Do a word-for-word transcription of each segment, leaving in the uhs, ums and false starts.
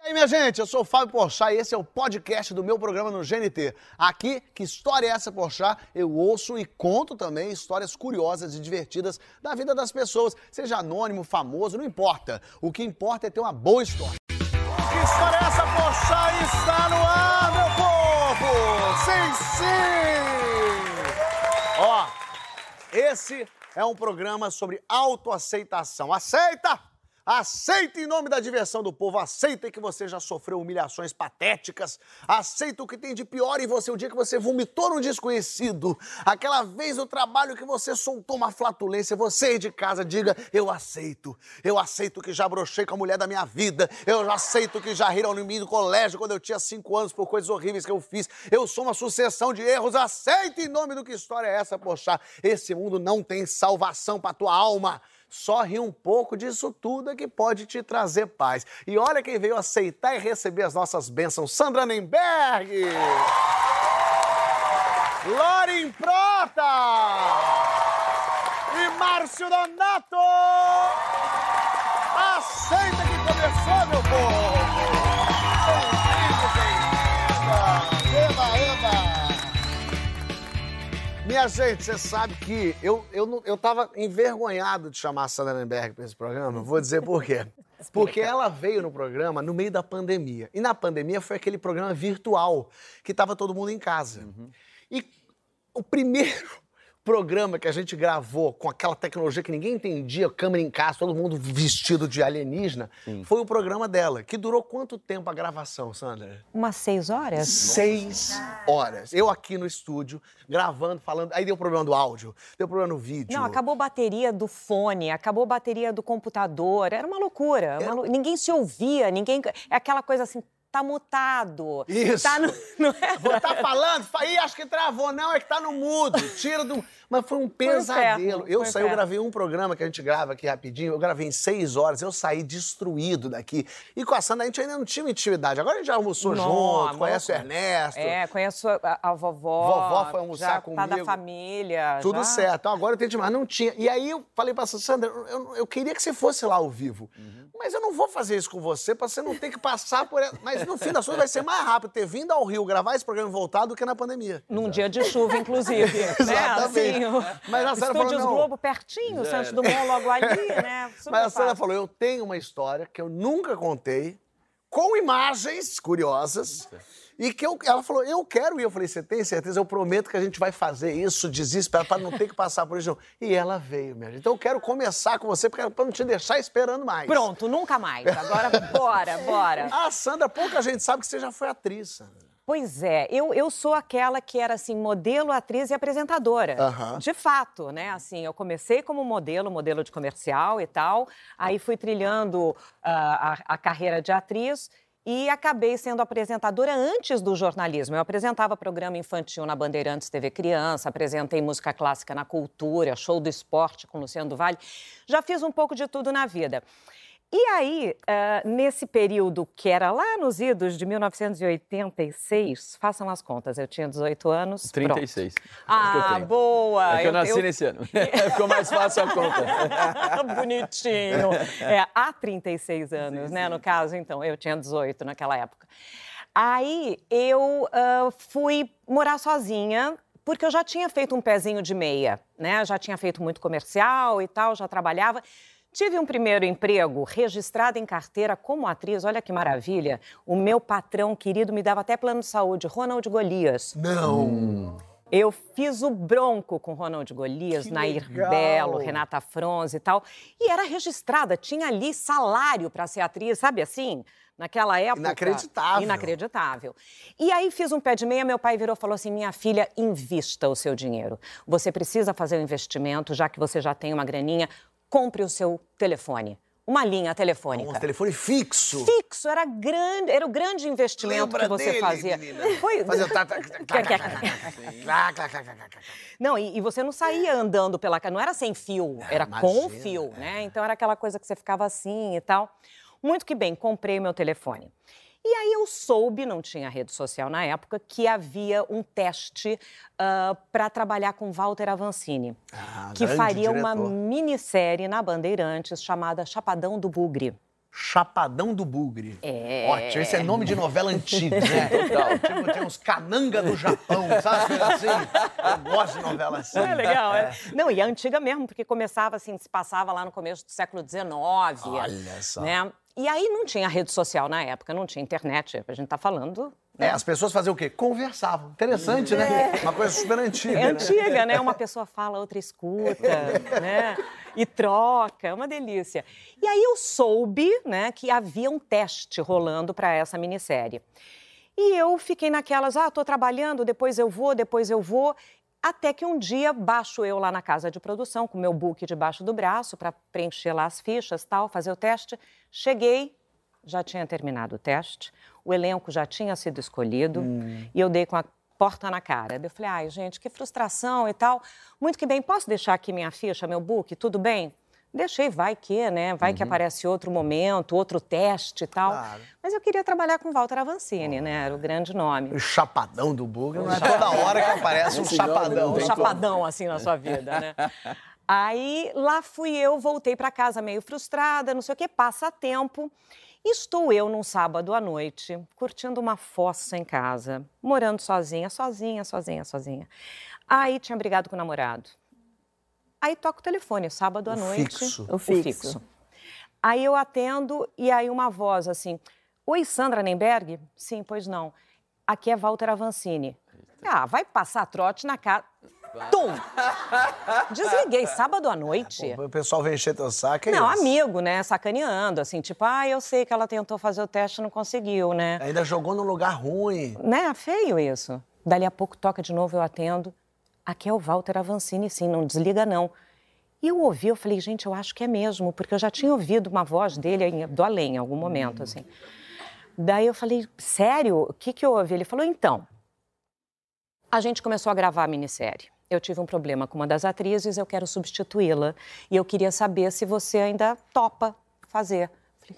E aí, minha gente, eu sou o Fábio Porchat e esse é o podcast do meu programa no G N T. Aqui, Que História é Essa, Porchat? Eu ouço e conto também histórias curiosas e divertidas da vida das pessoas, seja anônimo, famoso, não importa. O que importa é ter uma boa história. Que História é Essa, Porchat? Está no ar, meu povo! Sim, sim! Ó, esse é um programa sobre autoaceitação. Aceita! Aceita em nome da diversão do povo, aceita que você já sofreu humilhações patéticas, aceita o que tem de pior em você, o dia que você vomitou num desconhecido, aquela vez no trabalho que você soltou uma flatulência, você aí de casa diga, eu aceito, eu aceito que já brochei com a mulher da minha vida, eu já aceito que já riram em mim no colégio quando eu tinha cinco anos por coisas horríveis que eu fiz, eu sou uma sucessão de erros, aceita em nome do Que História é Essa, Porchat? Esse mundo não tem salvação pra tua alma. Só ri um pouco disso tudo é que pode te trazer paz. E olha quem veio aceitar e receber as nossas bênçãos. Sandra Nemberg! Lorin Prota! E Márcio Donato! Aceita que começou, meu povo! Eba, eba! Minha gente, você sabe que eu, eu, não- eu tava envergonhado de chamar a Sandra Nemberg para esse programa. Vou dizer por quê. Porque ela veio no programa no meio da pandemia. E na pandemia foi aquele programa virtual, que tava todo mundo em casa. E o primeiro programa que a gente gravou com aquela tecnologia que ninguém entendia, câmera em casa, todo mundo vestido de alienígena, foi o programa dela. Que durou quanto tempo a gravação, Sandra? Umas seis horas? Seis horas. Eu aqui no estúdio, gravando, falando. Aí deu problema do áudio, deu problema no vídeo. Não, acabou a bateria do fone, acabou a bateria do computador. Era uma loucura. uma lou- Ninguém se ouvia, ninguém. É aquela coisa assim, tá mutado. Isso. Tá no... Não é? Vou tá falando, fa- ih, acho que travou. Não, é que tá no mudo. Tira do. Mas foi um Foi um pesadelo. inferno, eu foi um saí, eu inferno. gravei um programa que a gente grava aqui rapidinho. Eu gravei em seis horas, eu saí destruído daqui. E com a Sandra a gente ainda não tinha uma intimidade. Agora a gente já almoçou Não, junto, amor. conhece o Ernesto. É, conheço a, a vovó. Vovó foi almoçar já comigo. Tá da família. Tudo já... certo. Então agora eu tenho demais. Não tinha. E aí eu falei pra Sandra, eu, eu queria que você fosse lá ao vivo. Mas eu não vou fazer isso com você pra você não ter que passar por... Mas no fim das contas vai ser mais rápido ter vindo ao Rio gravar esse programa e voltar do que na pandemia. Num dia de chuva, inclusive. né? Exatamente. Assim, o... Mas a Sandra falou, Estúdios não. Globo pertinho, Santos Dumont logo ali, né? Super Mas a Sandra fácil. falou, eu tenho uma história que eu nunca contei, com imagens curiosas, e que eu, ela falou, eu quero ir. Eu falei, você tem certeza? Eu prometo que a gente vai fazer isso, desesperado, para não ter que passar por isso. Não. E ela veio, minha gente. Então eu quero começar com você, para não te deixar esperando mais. Pronto, nunca mais. Agora, bora, bora. A Sandra, pouca gente sabe que você já foi atriz, Sandra. Pois é, eu, eu sou aquela que era, assim, modelo, atriz e apresentadora. Aham. De fato, né? Assim, eu comecei como modelo, modelo de comercial e tal. Aí fui trilhando ah, a, a carreira de atriz e acabei sendo apresentadora antes do jornalismo. Eu apresentava programa infantil na Bandeirantes T V Criança, apresentei música clássica na Cultura, show do esporte com Luciano do Vale. Já fiz um pouco de tudo na vida. E aí, ah, nesse período que era lá nos idos de mil novecentos e oitenta e seis, façam as contas, eu tinha dezoito anos. trinta e pronto. seis. Ah, boa! É que eu nasci nesse ano. Ficou mais fácil a conta. Bonitinho. É, há trinta e seis anos, né? No caso, então, eu tinha dezoito naquela época. Aí eu ah, fui morar sozinha, porque eu já tinha feito um pezinho de meia, né? Já tinha feito muito comercial e tal, já trabalhava. Tive um primeiro emprego registrado em carteira como atriz, olha que maravilha. O meu patrão querido me dava até plano de saúde, Ronald Golias. Não. Eu fiz o Bronco com Ronald Golias, Que Nair legal. Belo, Renata Fronze e tal. E era registrada, tinha ali salário para ser atriz, sabe assim? Naquela época... Inacreditável. Inacreditável. E aí fiz um pé de meia, meu pai virou e falou assim, minha filha, invista o seu dinheiro. Você precisa fazer um investimento, já que você já tem uma graninha, compre o seu telefone. Uma linha telefônica. Um telefone fixo. Fixo, era, grande, era o grande investimento Lembra que você dele, fazia. menina? Foi... Fazia tá, tá, tá, tá, tá, tá, tá, tá, tá, tá, tá. Não, e, e você não saía andando pela casa, não era sem fio, era com imagina, fio, né? Então era aquela coisa que você ficava assim e tal. Muito que bem, comprei meu telefone. E aí eu soube, não tinha rede social na época, que havia um teste uh, para trabalhar com Walter Avancini, Ah, que grande faria uma diretor. minissérie na Bandeirantes chamada Chapadão do Bugre. Chapadão do Bugre. É. Ótimo, esse é nome de novela antiga, né? Total. Tipo, tem uns Cananga do Japão, sabe? Assim, eu gosto de novela assim. É legal, é. Não, e é antiga mesmo, porque começava assim, se passava lá no começo do século dezenove. Olha só. Né? E aí não tinha rede social na época, não tinha internet, a gente tá falando... É, as pessoas faziam o quê? Conversavam. Interessante, né? Uma coisa super antiga. É né? antiga, né? Uma pessoa fala, outra escuta, né? E troca, é uma delícia. E aí eu soube, né, que havia um teste rolando para essa minissérie. E eu fiquei naquelas, ah, tô trabalhando, depois eu vou, depois eu vou. Até que um dia baixo eu lá na casa de produção, com meu book debaixo do braço, para preencher lá as fichas e tal, fazer o teste. Cheguei, já tinha terminado o teste, o elenco já tinha sido escolhido, hum. e eu dei com a porta na cara. Eu falei, ai, gente, que frustração e tal. Muito que bem, posso deixar aqui minha ficha, meu book, tudo bem? Deixei, vai que, né? Vai uhum. que aparece outro momento, outro teste e tal. Claro. Mas eu queria trabalhar com Walter Avancini, oh. né? Era o grande nome. O chapadão do Bugre, não é toda hora que aparece um chapadão. Um chapadão, assim, na sua vida, né? Aí, lá fui eu, voltei para casa meio frustrada, não sei o quê, passa tempo. Estou eu num sábado à noite, curtindo uma fossa em casa, morando sozinha, sozinha, sozinha, sozinha. Aí tinha brigado com o namorado. Aí toca o telefone, sábado à o noite. Fixo. O fixo. fixo. Aí eu atendo e aí uma voz assim, oi, Sandra Nemberg? Sim, pois não. Aqui é Walter Avancini. Ah, vai passar trote na casa... Tum! Desliguei, sábado à noite. Pô, o pessoal vem encher teu saco, é Não, isso? amigo, né, sacaneando, assim, tipo, ah, eu sei que ela tentou fazer o teste e não conseguiu, né? Ainda jogou num lugar ruim. Né, feio isso. Dali a pouco toca de novo, eu atendo. Aqui é o Walter Avancini, sim, não desliga não. E eu ouvi, eu falei, gente, eu acho que é mesmo, porque eu já tinha ouvido uma voz dele do além, em algum momento, hum. assim. Daí eu falei, sério? O que que eu ouvi? Ele falou, então, a gente começou a gravar a minissérie. Eu tive um problema com uma das atrizes, eu quero substituí-la. E eu queria saber se você ainda topa fazer.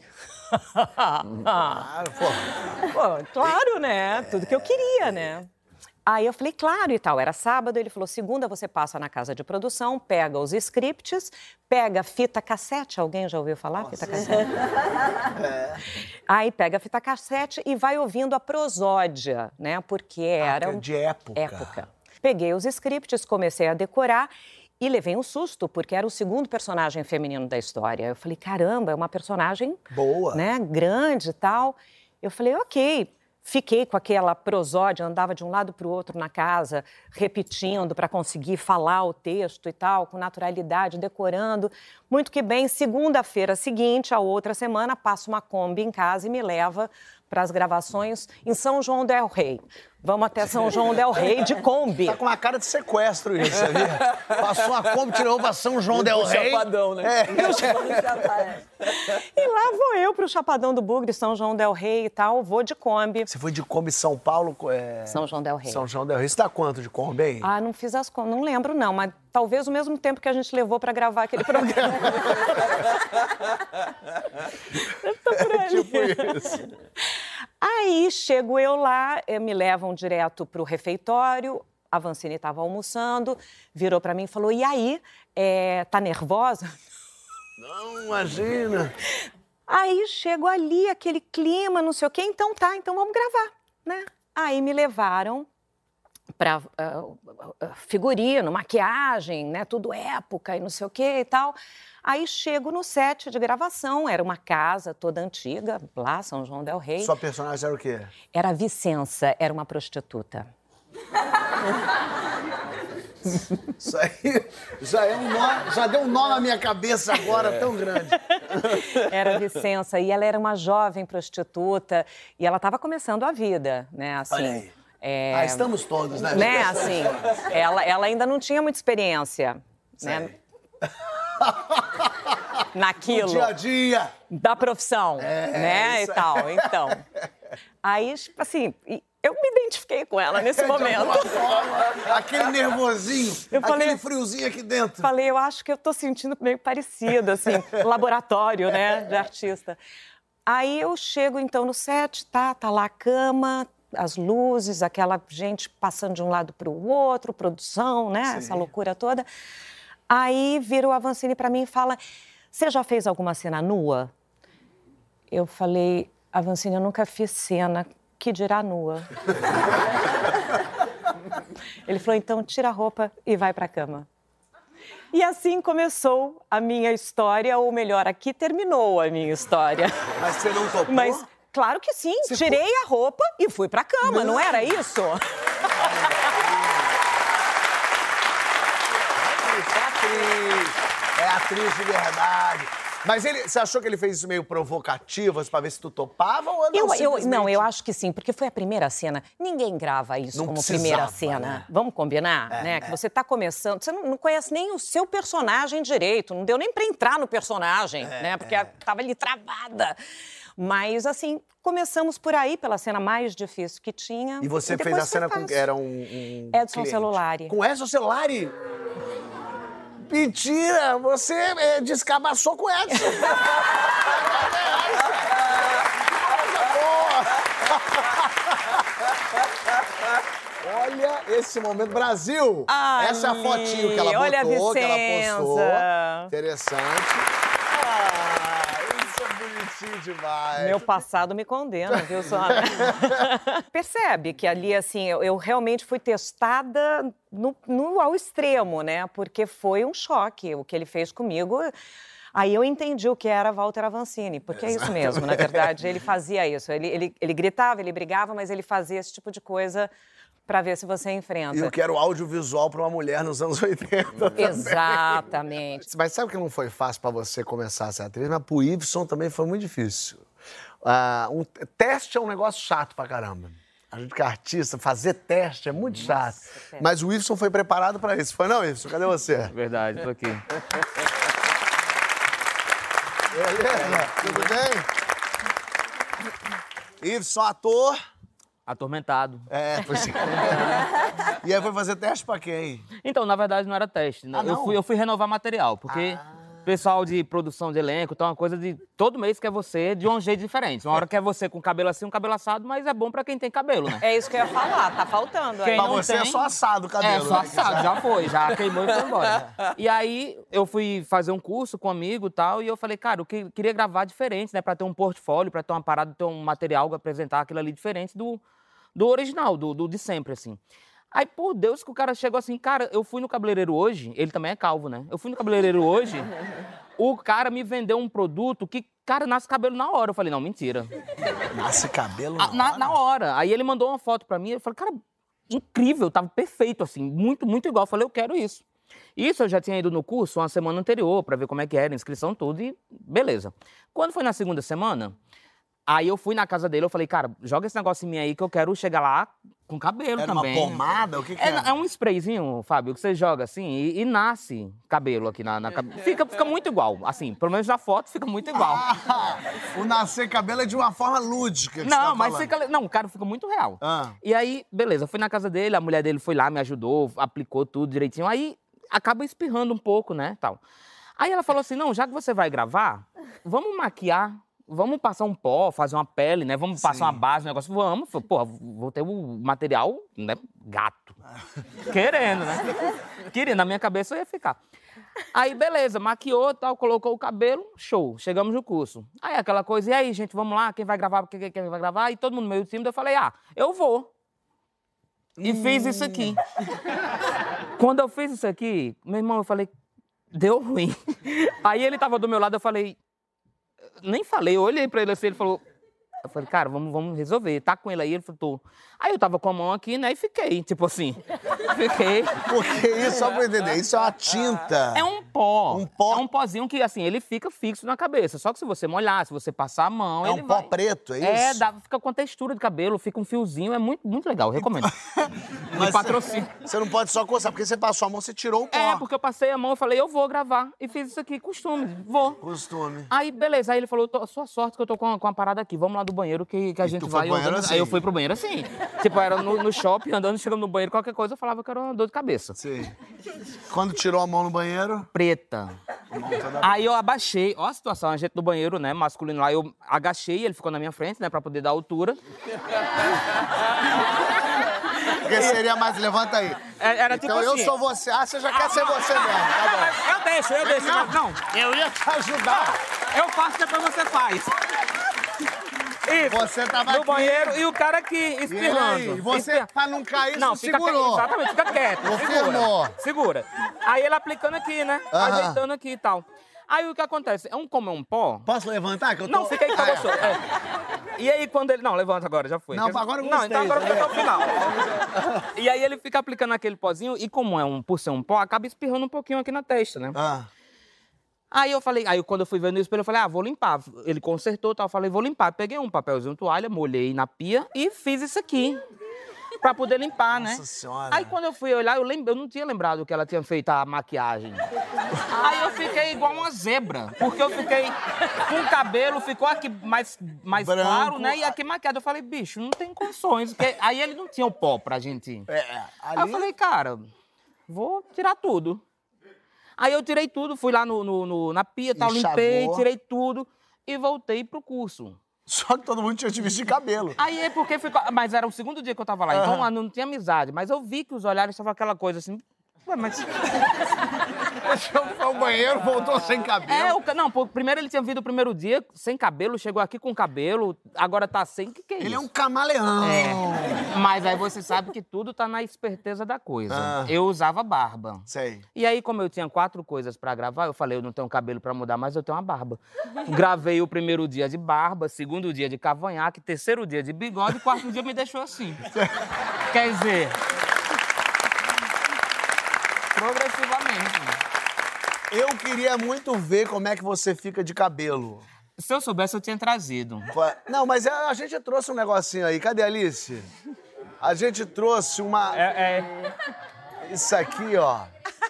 Claro, pô. Pô, claro, né? Tudo que eu queria, né? Aí eu falei, claro e tal. Era sábado, ele falou, segunda você passa na casa de produção, pega os scripts, pega fita cassete. Alguém já ouviu falar? Nossa. Fita cassete? É. Aí pega a fita cassete e vai ouvindo a prosódia, né? Porque era... Ah, de época. Época. Peguei os scripts, comecei a decorar e levei um susto, porque era o segundo personagem feminino da história. Eu falei, caramba, é uma personagem... Boa. Né, grande e tal. Eu falei, ok. Fiquei com aquela prosódia, andava de um lado para o outro na casa, repetindo para conseguir falar o texto e tal, com naturalidade, decorando. Muito que bem, segunda-feira seguinte, a outra semana, passo uma Kombi em casa e me leva para as gravações em São João del Rei. Vamos até São João del Rei de Kombi. Tá com uma cara de sequestro isso, sabia? Passou uma Kombi, tirou pra São João del Rei. Chapadão, né? É. E lá vou eu pro Chapadão do Bugre, São João del Rei e tal, vou de Kombi. Você foi de Kombi São Paulo? É... São João del Rei. São João del Rei. Você dá quanto de Kombi, hein? Ah, não fiz as contas, não lembro não, mas talvez o mesmo tempo que a gente levou pra gravar aquele programa. Eu tô por ali. Tipo isso. Aí chego eu lá, me levam direto pro refeitório, a Avancini estava almoçando, virou para mim e falou, e aí, é, tá nervosa? Não, imagina. Aí chego ali, aquele clima, não sei o quê, então tá, então vamos gravar, né? Aí me levaram para uh, figurino, maquiagem, né, tudo época e não sei o quê e tal. Aí chego no set de gravação, era uma casa toda antiga, lá, São João del Rei. Sua personagem era o quê? Era a Vicença, era uma prostituta. Isso aí já, é um nó, já deu um nó na minha cabeça agora, é. tão grande. Era a Vicença, e ela era uma jovem prostituta, e ela estava começando a vida, né, assim... Olha aí. É... Ah, estamos todos, né? Né, assim, ela, ela ainda não tinha muita experiência, Sei. né? Naquilo. No dia a dia. Da profissão, é, né, é e tal, então. Aí, assim, eu me identifiquei com ela nesse momento. Forma, aquele nervosinho, eu aquele falei, friozinho aqui dentro. Falei, eu acho que eu tô sentindo meio parecido, assim, laboratório, né, de artista. Aí eu chego, então, no set, tá, tá lá a cama, as luzes, aquela gente passando de um lado para o outro, produção, né, Sim. essa loucura toda. Aí vira o Avancini para mim e fala, você já fez alguma cena nua? Eu falei, Avancini, eu nunca fiz cena, que dirá nua. Ele falou, então tira a roupa e vai pra cama. E assim começou a minha história, ou melhor, aqui terminou a minha história. Mas você não topou? Mas, claro que sim, você tirei foi... a roupa e fui pra cama, não, não era isso? É atriz, é atriz de verdade. Mas ele, você achou que ele fez isso meio provocativo, pra ver se tu topava ou não? Eu, simplesmente... eu, não, eu acho que sim, porque foi a primeira cena. Ninguém grava isso não como primeira cena. Né? Vamos combinar, é, né? É. Que você tá começando, você não, não conhece nem o seu personagem direito, não deu nem pra entrar no personagem, é, né? Porque é. tava ali travada. Mas, assim, começamos por aí, pela cena mais difícil que tinha. E você e fez a cena com... Era um, um Edson cliente. Celulari. Com Edson Celulari? Mentira! Você é, descabaçou com o Edson. Olha esse momento. Brasil! Ai, essa é a fotinho que ela botou, olha a que ela postou. Interessante. Demais. Meu passado me condena, viu, Sônia? Percebe que ali, assim, eu, eu realmente fui testada no, no, ao extremo, né? Porque foi um choque o que ele fez comigo. Aí eu entendi o que era Walter Avancini, porque é isso mesmo, na verdade, ele fazia isso. Ele, ele, ele gritava, ele brigava, mas ele fazia esse tipo de coisa pra ver se você enfrenta. E eu quero audiovisual pra uma mulher nos anos oitenta também. Exatamente. Mas sabe que não foi fácil pra você começar a ser atriz? Mas pro Iveson também foi muito difícil. Uh, um, teste é um negócio chato pra caramba. A gente que é artista, fazer teste é muito Nossa, chato. Teste. Mas o Iveson foi preparado pra isso. Foi não, Iveson? Cadê você? Verdade, tô aqui. Beleza? Tudo bem? Iveson, ator... Atormentado. É, pois é. E aí foi fazer teste pra quem? Então, na verdade, não era teste. Ah, eu, não? fui, eu fui renovar material, porque ah. o pessoal de produção de elenco, então é uma coisa de... Todo mês quer você de um jeito diferente. Uma hora quer você com cabelo assim, um cabelo assado, mas é bom pra quem tem cabelo, né? É isso que eu ia falar, tá faltando. Quem pra não você tem, é só assado o cabelo. É, só né? assado, já foi, já queimou e foi embora. E aí, eu fui fazer um curso com um amigo e tal, e eu falei, cara, eu que, queria gravar diferente, né? Pra ter um portfólio, pra ter uma parada, ter um material, apresentar aquilo ali diferente do... do original, do, do de sempre, assim. Aí, por Deus, que o cara chegou assim, cara, eu fui no cabeleireiro hoje, ele também é calvo, né? Eu fui no cabeleireiro hoje, o cara me vendeu um produto que, cara, nasce cabelo na hora. Eu falei, não, mentira. Nasce cabelo na, A, na hora? Na hora. Aí ele mandou uma foto pra mim, eu falei, cara, incrível, tava perfeito, assim, muito, muito igual. Eu falei, eu quero isso. Isso eu já tinha ido no curso uma semana anterior, pra ver como é que era, inscrição, tudo, e beleza. Quando foi na segunda semana... Aí eu fui na casa dele, eu falei, cara, joga esse negócio em mim aí que eu quero chegar lá com cabelo era também. Era uma pomada? O que que é? É, é um sprayzinho, Fábio, que você joga assim e, e nasce cabelo aqui na, na cabeça. Fica, fica muito igual, assim, pelo menos na foto fica muito igual. Ah, o nascer cabelo é de uma forma lúdica que Não, você tá mas falando. fica... Não, cara, fica muito real. Ah. E aí, beleza, eu fui na casa dele, a mulher dele foi lá, me ajudou, aplicou tudo direitinho. Aí acaba espirrando um pouco, né, tal. Aí ela falou assim, não, já que você vai gravar, vamos maquiar. Vamos passar um pó, fazer uma pele, né? Vamos Sim. passar uma base, um negócio. Vamos. Pô, vou ter o material, né? Gato. Querendo, né? Querendo. Na minha cabeça eu ia ficar. Aí, beleza. Maquiou, tal, colocou o cabelo. Show. Chegamos no curso. Aí, aquela coisa. E aí, gente, vamos lá? Quem vai gravar? Quem, quem vai gravar? E todo mundo meio tímido. Eu falei, ah, eu vou. E hum. fiz isso aqui. Quando eu fiz isso aqui, meu irmão, eu falei, deu ruim. Aí ele tava do meu lado, eu falei... Nem falei, eu olhei pra ele assim, ele falou... Eu falei, cara, vamos, vamos resolver. Tá com ele aí? Ele falou, tô. Aí eu tava com a mão aqui, né, e fiquei, tipo assim. Fiquei. Porque isso, só pra entender, isso é uma tinta. É um pó. Um pó. É um pozinho que, assim, ele fica fixo na cabeça. Só que se você molhar, se você passar a mão, é ele um vai... pó preto, é isso? É, dá, fica com a textura de cabelo, fica um fiozinho, é muito, muito legal, eu recomendo. Mas patrocínio. Você não pode só coçar, porque você passou a mão, você tirou o pó. É, porque eu passei a mão, eu falei, eu vou gravar. E fiz isso aqui, costume, vou. Costume. Aí, beleza, aí ele falou, sua sorte que eu tô com uma, com uma parada aqui, vamos lá do banheiro que, que a E gente tu vai... foi pro banheiro assim? Aí eu fui pro banheiro assim. Tipo, era no, no shopping, andando, chegando no banheiro, qualquer coisa, eu falava que era uma dor de cabeça. Sim. Quando tirou a mão no banheiro? Preta. Aí eu abaixei, ó a situação, a gente no banheiro, né, masculino lá, eu agachei, ele ficou na minha frente, né, pra poder dar altura. Porque seria mais, levanta aí. Era então tipo eu assim. sou você, ah, você já quer ser você mesmo, tá bom. Eu deixo, eu deixo, Não, mas não. Eu ia te ajudar. Eu faço, depois você faz. Isso. Você tava no aqui. banheiro e o cara aqui E espirrando. aí, você, Espirra- pra não cair, Não, você fica segurou. quieto. Exatamente, fica quieto. Não segura. firmou. Segura. Aí ele aplicando aqui, né? Aham. Ajeitando aqui e tal. Aí o que acontece? É um como é um pó. Posso levantar? Que eu tô... Não, fica aí que eu Ah, é. gostou. É. E aí quando ele. Não, levanta agora, já foi. Não, agora eu Não, gostei, então agora tá fica até o vendo? final. E aí ele fica aplicando aquele pozinho e como é um, por ser um pó, acaba espirrando um pouquinho aqui na testa, né? Ah. Aí eu falei, aí quando eu fui vendo isso, eu falei, ah, vou limpar. Ele consertou e tal, eu falei, vou limpar. Peguei um papelzinho, toalha, molhei na pia e fiz isso aqui. Pra poder limpar, né? Nossa Senhora. Aí quando eu fui olhar, eu, lembro, eu não tinha lembrado que ela tinha feito a maquiagem. Aí eu fiquei igual uma zebra, porque eu fiquei com o cabelo, ficou aqui mais, mais Branco. claro, né? E aqui maquiado. Eu falei, bicho, não tem condições. Porque... Aí ele não tinha o pó pra gente. É, Aí eu ali... falei, cara, vou tirar tudo. Aí eu tirei tudo, fui lá no, no- no- na pia, tal, Enxagou. limpei, tirei tudo e voltei pro curso. Só que todo mundo tinha te visto de cabelo. Aí é porque ficou. Mas era o segundo dia que eu tava lá, então ah, não tinha amizade. Mas eu vi que os olhares estavam aquela coisa assim. Ué, mas. Você foi ao banheiro, voltou sem cabelo. É, o... ca- não, pô, primeiro ele tinha vindo o primeiro dia sem cabelo, chegou aqui com cabelo, agora tá sem. O que, que é Ele isso? é um camaleão. É. Mas aí você sabe que tudo tá na esperteza da coisa. Ah. Eu usava barba. Sei. E aí, como eu tinha quatro coisas pra gravar, eu falei, eu não tenho cabelo pra mudar, mas eu tenho uma barba. Gravei o primeiro dia de barba, segundo dia de cavanhaque, terceiro dia de bigode, quarto dia me deixou assim. Quer dizer... Progressivamente. Eu queria muito ver como é que você fica de cabelo. Se eu soubesse, eu tinha trazido. Não, mas a a gente trouxe um negocinho aí. Cadê a Alice? A gente trouxe uma... É, é... Isso aqui, ó.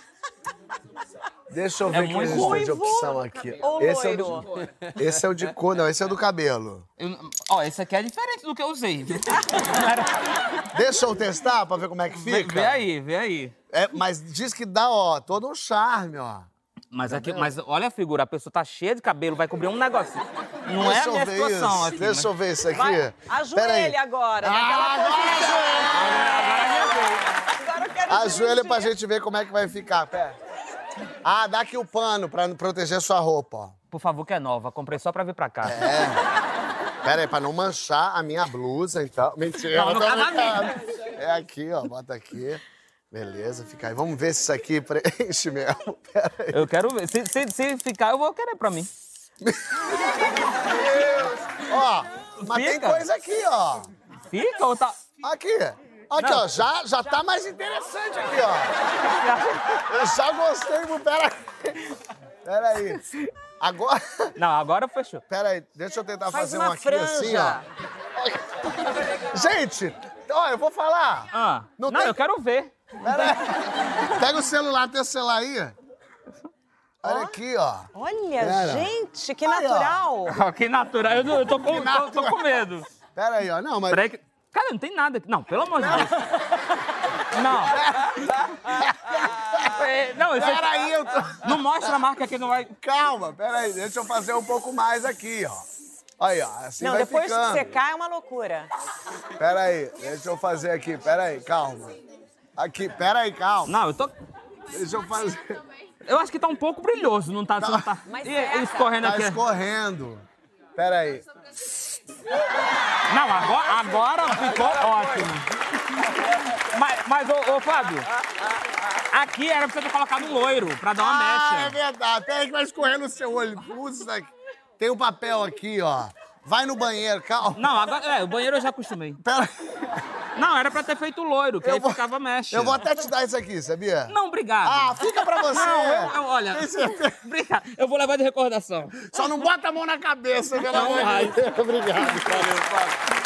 Deixa eu ver o que a muito gente tem de ruivo opção aqui. ou Esse é o loiro? de... Esse é o de cor, não, esse é o do cabelo. Eu- Ó, esse aqui é diferente do que eu usei. viu? Deixa eu testar pra ver como é que Vê, fica. vê aí, vê aí. É, mas diz que dá, ó, todo um charme, ó. Mas, aqui, mas olha a figura, a pessoa tá cheia de cabelo, vai cobrir um negocinho. Não é a Deixa eu minha ver situação isso. aqui. Deixa mas- eu ver isso aqui. Vai, Pera aí. ajoelha agora. Ah, naquela agora posição. ajoelha. Agora eu quero Ajoelha pra dividir. gente ver como é que vai ficar. Pera. Ah, dá aqui o pano pra proteger sua roupa, ó. Por favor, que é nova. Comprei só pra vir pra cá. É. Pera aí, pra não manchar a minha blusa, então. Mentira, Não, no tô caso a brincando. É aqui, ó, bota aqui. Beleza, fica aí. Vamos ver se isso aqui preenche mesmo. Pera aí. Eu quero ver. Se, se, se ficar, eu vou querer pra mim. Ó, mas tem Fica. coisa aqui, ó. Fica ou tá... Aqui. Aqui, Não. ó, já, já tá mais interessante aqui, ó. Eu já gostei, mas pera aí. Pera aí. Agora... Não, agora fechou. Pera aí, deixa eu tentar Faz fazer uma um aqui assim, ó. franja. Gente, ó, eu vou falar. Ah, Não não, tem- eu quero ver. Pera aí. Pega o celular, tem o celular aí? Olha aqui, ó. Olha, Pera. gente, que Aí, ó. natural. Ó, que natural. Eu, eu tô, com, tô, tô com medo. Pera aí, ó. Não, mas... Peraí que... Cara, não tem nada aqui. Não, pelo amor de Deus. Não. É, não, isso Pera aí, eu tô... não mostra a marca aqui, não vai... Calma, pera aí. Deixa eu fazer um pouco mais aqui, ó. Aí, ó. Assim Não, vai depois ficando. que secar é uma loucura. Pera aí, deixa eu fazer aqui. Pera aí, calma. Aqui, pera aí, calma. Não, eu tô... Deixa eu fazer... Eu acho que tá um pouco brilhoso, não tá... Não tá... Mas E- seca. escorrendo Tá aqui. escorrendo. Pera aí. Não, agora, agora ficou ótimo. Mas, mas ô, ô, Fábio, aqui era pra você ter colocado um loiro, pra dar uma Ah, é mecha. verdade. Pera aí que vai escorrer no seu olho. Putz, isso aqui. Tem um papel aqui, ó. Vai no banheiro, calma. Não, agora... É, o banheiro eu já acostumei. Pera aí. Não, era pra ter feito loiro, que Eu aí vou- ficava mecha. Eu vou até te dar isso aqui, sabia? Não, obrigado. Ah, fica pra você. Não, eu, eu- olha... Tem certeza? Obrigado. Eu vou levar de recordação. Só não bota a mão na cabeça, pelo Não, amor vai. de Deus. Obrigado. Valeu, Fábio.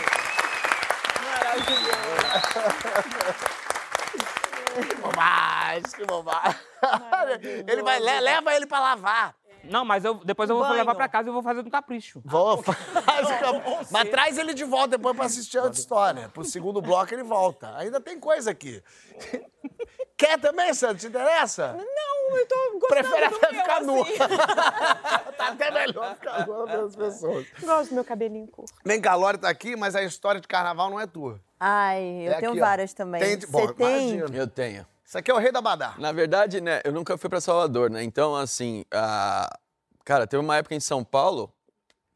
Que bobagem, que bobagem. Ele vai, le- leva ele pra lavar. Não, mas eu, depois eu vou Banho. levar pra casa e vou fazer no capricho. Vou, faz, mas traz ele de volta depois pra assistir a outra história. Pro segundo bloco ele volta. Ainda tem coisa aqui. Quer também, Sandro? Te interessa? Não, eu tô gostando Prefere do até meu, ficar nu. assim. Tá até melhor ficar nu das pessoas. Gosto do meu cabelinho curto. Vem cá, a Lori tá aqui, mas a história de carnaval não é tua. Ai, eu É tenho aqui, ó. várias também. Tem- Você bom, tem? imagina. Eu tenho. Isso aqui é o rei da badá. Na verdade, né, eu nunca fui pra Salvador, né? Então, assim, a... cara, teve uma época em São Paulo,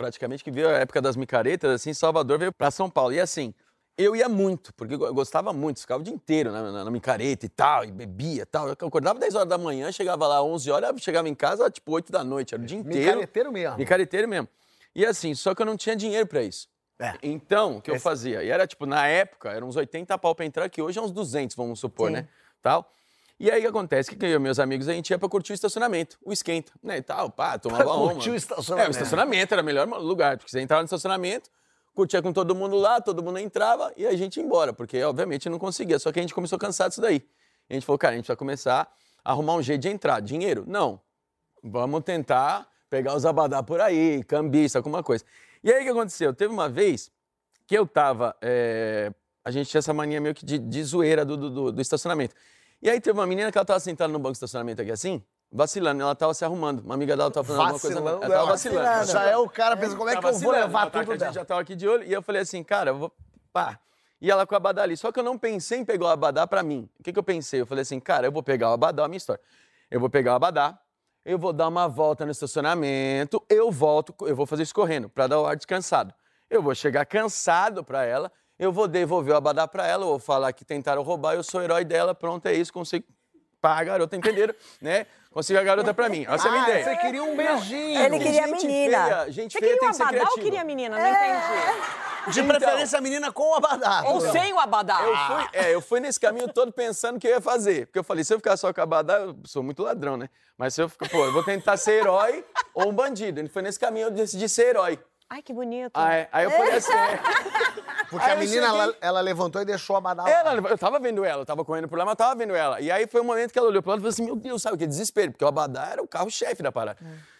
praticamente, que veio a época das micaretas, assim, Salvador veio pra São Paulo. E assim, eu ia muito, porque eu gostava muito, ficava o dia inteiro na, na, na micareta e tal, e bebia e tal. Eu acordava dez horas da manhã, chegava lá onze horas, chegava em casa tipo oito da noite, era o dia inteiro. Micareteiro mesmo. Micareteiro mesmo. E assim, só que eu não tinha dinheiro pra isso. É. Então, o que eu Esse- fazia? E era tipo, na época, eram uns oitenta pau pra entrar, que hoje é uns duzentos, vamos supor, Sim. né? Tal. E aí o que acontece? Que eu e meus amigos, a gente ia pra curtir o estacionamento, o esquenta, né? E tal, pá, tomava Pra uma. curtir o estacionamento. É, o estacionamento era o melhor lugar, porque você entrava no estacionamento, curtia com todo mundo lá, todo mundo entrava e a gente ia embora, porque obviamente não conseguia. Só que a gente começou cansado disso daí. E a gente falou, cara, a gente vai começar a arrumar um jeito de entrar. Dinheiro? Não. Vamos tentar pegar os abadá por aí, cambista, alguma coisa. E aí o que aconteceu? Teve uma vez que eu tava. é, A gente tinha essa mania meio que de, de zoeira do, do, do estacionamento. E aí teve uma menina que ela tava sentada no banco de estacionamento aqui assim, vacilando, ela tava se arrumando. Uma amiga dela tava fazendo alguma coisa. Vacilando, Ela tava é, vacilando. Já é o cara, pensa, como é que Tava eu vou vacilando, levar tá, que tudo a dela? gente já tava aqui de olho. E eu falei assim, cara, eu vou. Pá. E ela com o abadá ali. Só que eu não pensei em pegar o abadá pra mim. O que, que eu pensei? Eu falei assim, cara, eu vou pegar o abadá, a minha história. Eu vou pegar o abadá, eu vou dar uma volta no estacionamento, eu volto, eu vou fazer isso correndo, pra dar o ar descansado. Eu vou chegar cansado pra ela, eu vou devolver o abadá pra ela, eu vou falar que tentaram roubar, eu sou o herói dela, pronto, é isso, consigo. Pá, a garota, entenderam? Né? Consigo a garota pra mim. Essa é a minha Ah, ideia. você queria um beijinho. Ele queria a gente menina. Feia, gente Você feia queria tem o que ser abadá ou criativa. queria a menina? Não entendi. De preferência a menina com o abadá. Ou sem o abadá. Eu fui, é, eu fui nesse caminho todo pensando o que eu ia fazer. Porque eu falei, se eu ficar só com a abadá, eu sou muito ladrão, né? Mas se eu ficar, pô, eu vou tentar ser herói ou um bandido. Ele foi nesse caminho, eu decidi ser herói. Ai, que bonito. Aí, aí eu falei assim, é, Porque Aí a eu menina, cheguei- ela, ela levantou e deixou o abadá lá. ela, eu tava vendo ela, eu tava correndo por lá, mas eu tava vendo ela. E aí foi um momento que ela olhou pro lado e falou assim, meu Deus, sabe o que? Desespero, porque o abadá era o carro-chefe da parada.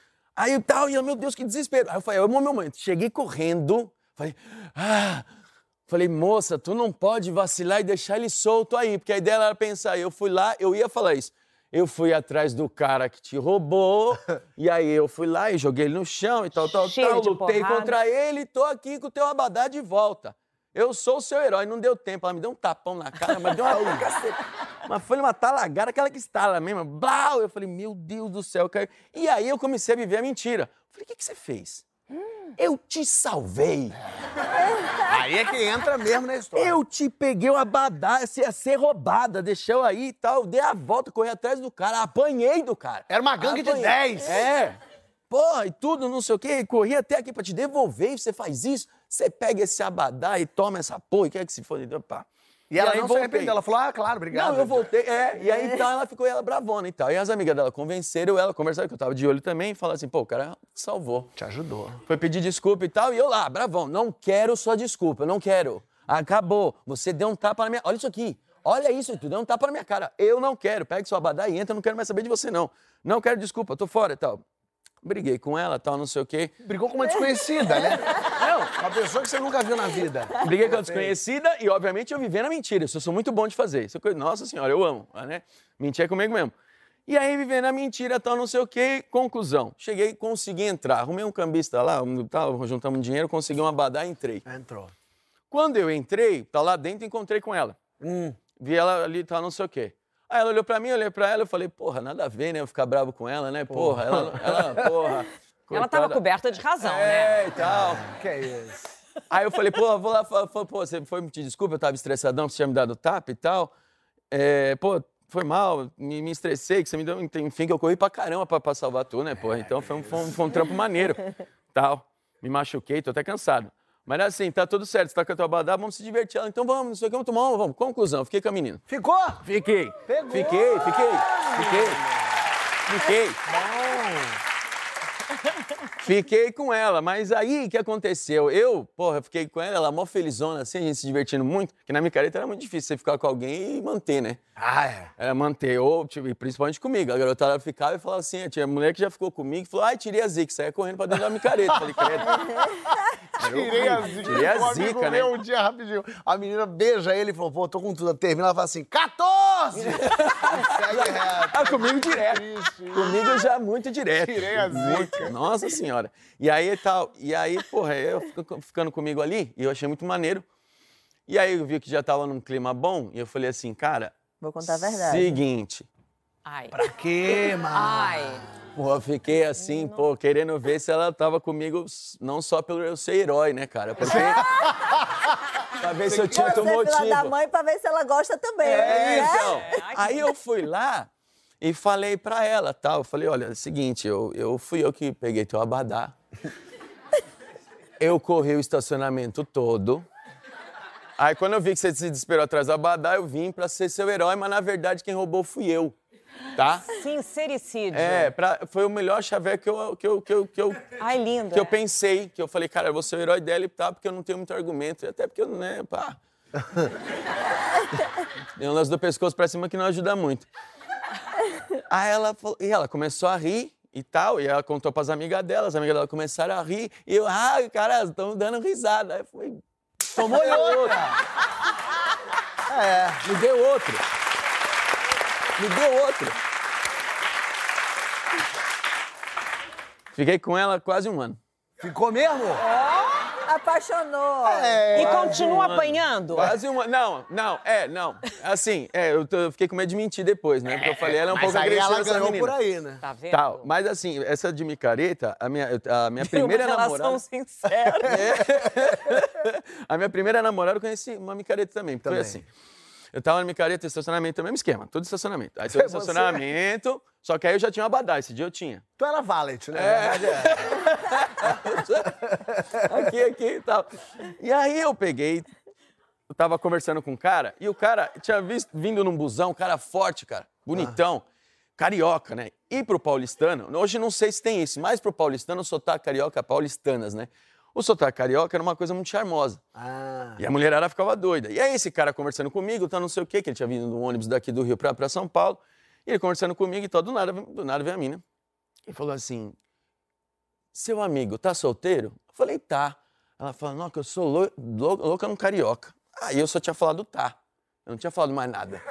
Aí eu tal, e eu, meu Deus, que desespero. Aí eu falei, é o meu momento. Cheguei correndo, falei, ah... Falei, moça, tu não pode vacilar e deixar ele solto aí, porque a ideia era pensar, eu fui lá, eu ia falar isso. Eu fui atrás do cara que te roubou, e aí eu fui lá e joguei ele no chão e tal, tal, Cheio tal. de Lutei porrada. contra ele e tô aqui com o teu abadá de volta. Eu sou o seu herói, não deu tempo. Ela me deu um tapão na cara, mas deu uma caceta. Mas foi uma talagada, aquela que estala mesmo. Blau! Eu falei, meu Deus do céu, caiu. E aí eu comecei a viver a mentira. Falei, o que, que você fez? Eu te salvei. Aí é que entra mesmo na história. Eu te peguei o abadá, você ia ser roubada, deixou aí e tal. Dei a volta, corri atrás do cara, apanhei do cara. Era uma gangue de Apanhei. dez. É. Porra, e tudo, não sei o quê. Corri até aqui pra te devolver, você faz isso. Você pega esse abadá e toma essa porra, e quer que se foda. Então, pá. E ela aí não se voltei. arrependeu. Ela falou, ah, claro, obrigado. Não, eu voltei, é. E aí, então, ela ficou ela bravona e tal. E as amigas dela convenceram ela, conversaram, que eu tava de olho também, e falaram assim, pô, o cara salvou. Te ajudou. Foi pedir desculpa e tal, e eu lá, bravão, não quero sua desculpa, não quero. Acabou, você deu um tapa na minha... Olha isso aqui, olha isso, tu deu um tapa na minha cara. Eu não quero, pega sua abadá e entra, eu não quero mais saber de você, não. Não quero desculpa, tô fora e tal. Briguei com ela, tal, não sei o quê. Brigou com uma desconhecida, né? Não, uma pessoa que você nunca viu na vida. Briguei com a desconhecida e, obviamente, eu vivendo a mentira. Isso eu sou muito bom de fazer. Isso é coisa... Nossa senhora, eu amo, né? Mentir é comigo mesmo. E aí, vivendo a mentira, tal, não sei o quê. Conclusão. Cheguei, consegui entrar. Arrumei um cambista lá, um, tal, juntamos dinheiro, consegui uma abadá e entrei. Entrou. Quando eu entrei, tá lá dentro, encontrei com ela. Hum. Vi ela ali, tal, não sei o quê. Aí ela olhou pra mim, eu olhei pra ela, eu falei, porra, nada a ver, né? Eu ficar bravo com ela, né? Porra, ela, ela porra. Ela tava coitada. coberta de razão, É, né? e tal. Que é isso? Aí eu falei, pô, vou lá, fa- fa- pô, você foi me pedir desculpa, eu tava estressadão, que você tinha me dado tapa e tal. É, pô, foi mal, me, me estressei, que você me deu, enfim, que eu corri pra caramba pra, pra salvar tu, né, porra? Então foi um, foi um, foi um trampo maneiro, tal. Me machuquei, tô até cansado. Mas assim, tá tudo certo, você tá com a tua abadá, vamos se divertir. Ela, então vamos, não sei o que, vamos tomar uma, vamos. Conclusão, fiquei com a menina. Ficou? Fiquei. Pegou. Fiquei, fiquei, fiquei. Fiquei. Fiquei com ela, mas aí o que aconteceu? Eu, porra, fiquei com ela, ela mó felizona, assim, a gente se divertindo muito, porque na micareta era muito difícil você ficar com alguém e manter, né? Ah, é. Era manter, ou, tipo, e principalmente comigo. A garotada ficava e falava assim, tinha mulher que já ficou comigo e falou, ai, tirei a zica, saia correndo pra dentro da micareta. Falei, credo. Tirei a zica. Tirei a Um amigo zica, né? meu, um dia rapidinho. A menina beija ele e falou, pô, tô com tudo. Termina, ela fala assim, quatorze! E segue reto. Ah, comigo direto. Triste. Comigo já muito direto. Tirei a zica. Muito. Nossa senhora. E aí tal, e aí, porra, eu fico- ficando comigo ali, e eu achei muito maneiro. E aí eu vi que já tava num clima bom, e eu falei assim, cara, Vou contar a verdade. seguinte, Ai. Pra quê, mano? Ai. Pô, eu fiquei assim, não. pô, querendo ver se ela tava comigo, não só pelo eu ser herói, né, cara? Porque... pra ver se eu tinha outro motivo. Você da mãe pra ver se ela gosta também. É, né? então. Aí eu fui lá e falei pra ela, tal. Eu falei, olha, é o seguinte, eu, eu fui eu que peguei teu abadá. Eu corri o estacionamento todo. Aí quando eu vi que você se desesperou atrás do abadá, eu vim pra ser seu herói, mas na verdade quem roubou fui eu. Tá? Sincericídio. É, pra, foi o melhor chaveco que eu, que eu, que eu, que eu, Ai, lindo, que eu é. pensei. Que eu falei, cara, eu vou ser o herói dela e tá, porque eu não tenho muito argumento. E até porque eu, né, pá. Tem um lance do pescoço pra cima que não ajuda muito. Aí ela falou, e ela começou a rir e tal, e ela contou pras amigas dela, as amigas dela começaram a rir, e eu, ah, cara, estão dando risada. Aí foi, tomou outra. É, me deu outro. Me deu outro. Fiquei com ela quase um ano. Ficou mesmo? Oh, apaixonou. É, e continua um apanhando? Quase um ano. Não, não, é, não. Assim, é, eu, tô, eu fiquei com medo de mentir depois, né? Porque eu falei, ela é um Mas pouco aí agressiva, ela essa ganhou menina. por aí, né? Tá vendo? Tal. Mas assim, essa de micareta, a minha, a minha primeira uma namorada... relação sincera. É. A minha primeira namorada eu conheci uma micareta também. Foi Também. assim. Eu tava no micareta, estacionamento, o mesmo esquema, tudo estacionamento. Aí todo Você- estacionamento, só que aí eu já tinha um abadá, esse dia eu tinha. Tu era valet, né? É. Na verdade, é. Aqui, aqui e tal. E aí eu peguei, eu tava conversando com um cara, e o cara tinha visto, vindo num busão, um cara forte, cara, bonitão, carioca, né? E pro paulistano, hoje não sei se tem isso, mas pro paulistano o sotaque carioca é paulistanas, né? O sotaque carioca era uma coisa muito charmosa. Ah. E a mulherada ficava doida. E aí esse cara conversando comigo, tá não sei o quê, que ele tinha vindo no ônibus daqui do Rio pra, pra São Paulo, e ele conversando comigo e tal, do nada, do nada veio a mina. E falou assim, seu amigo, tá solteiro? Eu falei, tá. Ela falou, não, que eu sou lou- lou- louca no carioca. Aí eu só tinha falado tá. Eu não tinha falado mais nada.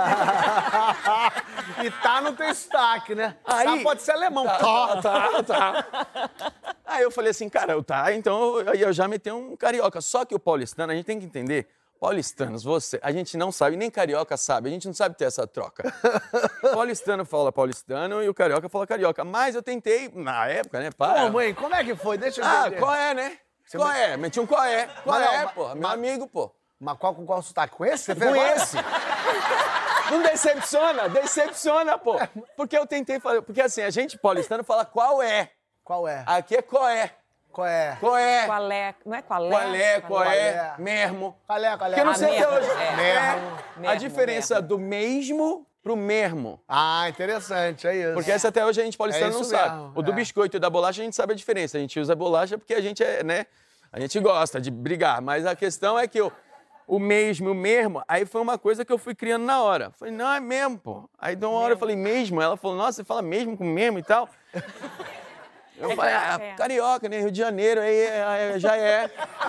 E tá no teu destaque, né? Aí- Tá, pode ser alemão. Tá, tá, tá. Aí eu falei assim, cara, eu tá, então eu, eu já meti um carioca. Só que o paulistano, a gente tem que entender, paulistanos, você, a gente não sabe, nem carioca sabe, a gente não sabe ter essa troca. Paulistano fala paulistano e o carioca fala carioca. Mas eu tentei, na época, né, pá. Pô, mãe, como é que foi? Deixa eu Ah, entender. qual é, né? Qual é? Meti um qual é? Qual Mas não, é, mas- pô? Meu mas- amigo, pô. Mas qual, com qual sotaque? Com esse? Você fez Com agora? esse. Não decepciona, decepciona, pô. Porque eu tentei fazer. Porque assim, a gente paulistano fala qual é. Qual é? Aqui é qual é. Qual é? Qual é? Qual é? Não é qual é? Qual é, qual é? é, mesmo. Qual é? Qual é? Porque eu não Ah, sei até mesmo, hoje. é. Mesmo, a mesmo, diferença mesmo. do mesmo pro mesmo. Ah, interessante, é isso. Porque essa até hoje a gente paulistano É não isso sabe. mesmo, O do é. biscoito e da bolacha a gente sabe a diferença. A gente usa bolacha porque a gente é, né? A gente gosta de brigar. Mas a questão é que o, o mesmo, o mesmo, aí foi uma coisa que eu fui criando na hora. Falei, não, é mesmo, pô. Aí de uma hora eu falei, mesmo? Ela falou, nossa, você fala mesmo com mesmo e tal? Eu É falei, que- ah, é. carioca, né? Rio de Janeiro, aí é, é, já é.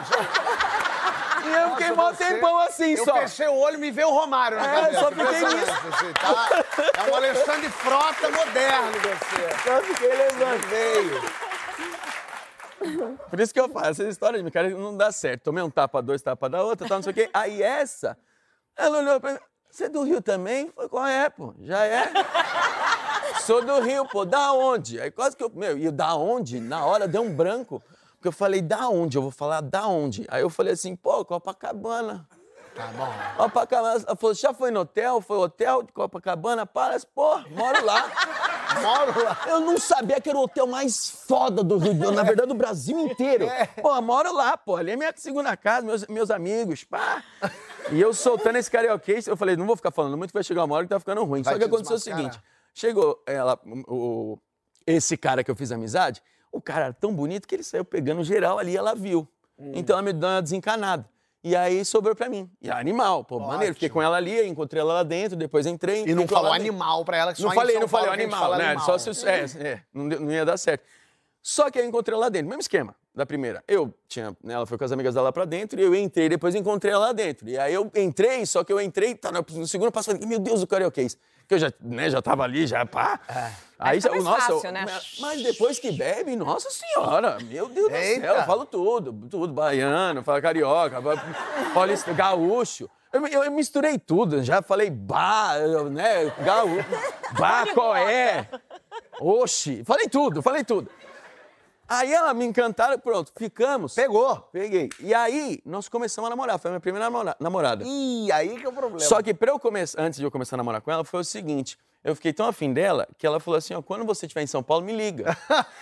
E eu fiquei mó Você- tempão assim eu só. fechei o olho e me veio o Romário na É, cabeça. só fiquei Impressionante, você tá? É um Alexandre Frota moderno, você. Só fiquei lembrando. Veio. Por isso que eu falo, essa história de cara não dá certo. Tomei um tapa, dois tapas da outra, tal, não sei o quê. Aí essa, ela olhou pra mim, você é do Rio também? Falei, qual é, pô? Já é? Sou do Rio, pô. Da onde? Aí quase que eu... Meu, e da onde? Na hora deu um branco. Porque eu falei, da onde? Eu vou falar, da onde? Aí eu falei assim, pô, Copacabana. Tá bom. Copacabana. Ela falou, já foi no hotel? Foi hotel de Copacabana? Palace? Pô, moro lá. Moro lá. Eu não sabia que era o hotel mais foda do Rio, na verdade, do Brasil inteiro. Pô, moro lá, pô. Ali é minha segunda casa, meus, meus amigos, pá. E eu soltando esse carioquês, eu falei, não vou ficar falando muito, vai chegar uma hora que tá ficando ruim. Vai Só que te aconteceu o desmascarar. seguinte, chegou ela, o, o- esse cara que eu fiz amizade, o cara era tão bonito que ele saiu pegando geral ali, ela viu. Hum. Então ela me deu uma desencanada. E aí sobrou pra mim. E animal, pô, maneiro. Fiquei com ela ali, encontrei ela lá dentro, depois entrei. E não entrei falou lá dentro. animal pra ela, que só Não em falei, São não falei Paulo que a gente animal, fala né? animal. Só se os- é, é, não, deu- não ia dar certo. Só que aí eu encontrei ela lá dentro, mesmo esquema da primeira. Eu tinha, né, ela foi com as amigas dela lá pra dentro e eu entrei, depois encontrei ela lá dentro. E aí eu entrei, só que eu entrei, tá no, no segundo passo, falei, meu Deus, o carioquês. Que eu já, né, já tava ali, já pá. Aí fica já, mais nossa, fácil, eu- né? mas depois que bebe, nossa senhora, meu Deus do Eita. céu, eu falo tudo, tudo, baiano, falo carioca, paulista, gaúcho. Eu, eu misturei tudo, já falei bah, eu, né, gaúcho, bah, qual é? Oxi, falei tudo, falei tudo. Aí ela me encantaram, pronto, ficamos. Pegou. Peguei. E aí, nós começamos a namorar, foi a minha primeira namora- namorada. Ih, aí que é o problema. Só que pra eu começar, antes de eu começar a namorar com ela, foi o seguinte, eu fiquei tão afim dela, que ela falou assim, ó, quando você estiver em São Paulo, me liga.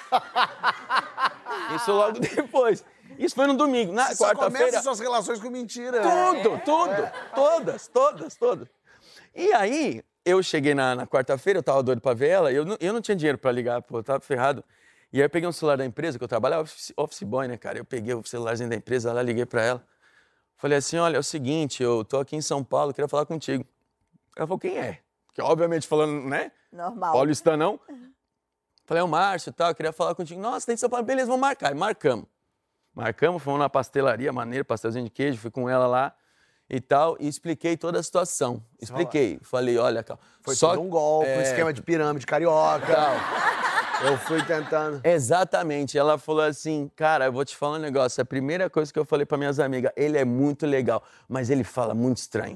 Isso logo depois. Isso foi no domingo, na Você só quarta-feira. começa suas relações com mentira. Tudo, tudo, todas, todas, todas. E aí, eu cheguei na, na quarta-feira, eu tava doido pra ver ela, eu não, eu não tinha dinheiro pra ligar, pô, eu tava ferrado. E aí eu peguei um celular da empresa, que eu trabalhava, office, office boy, né, cara? Eu peguei o celularzinho da empresa, lá liguei pra ela. Falei assim, olha, é o seguinte, eu tô aqui em São Paulo, queria falar contigo. Ela falou, quem é? Porque obviamente falando, né? Normal. Paulistanão. Falei, é o Márcio e tal, eu queria falar contigo. Nossa, tem de São Paulo, beleza, vamos marcar. E marcamos. Marcamos, fomos na pastelaria, maneiro, pastelzinho de queijo, fui com ela lá e tal, e expliquei toda a situação. Expliquei. Falei, olha, calma. Foi só todo um golpe, um é, esquema de pirâmide carioca. tal. Eu fui tentando. Exatamente. Ela falou assim, cara, eu vou te falar um negócio. A primeira coisa que eu falei para minhas amigas, ele é muito legal, mas ele fala muito estranho.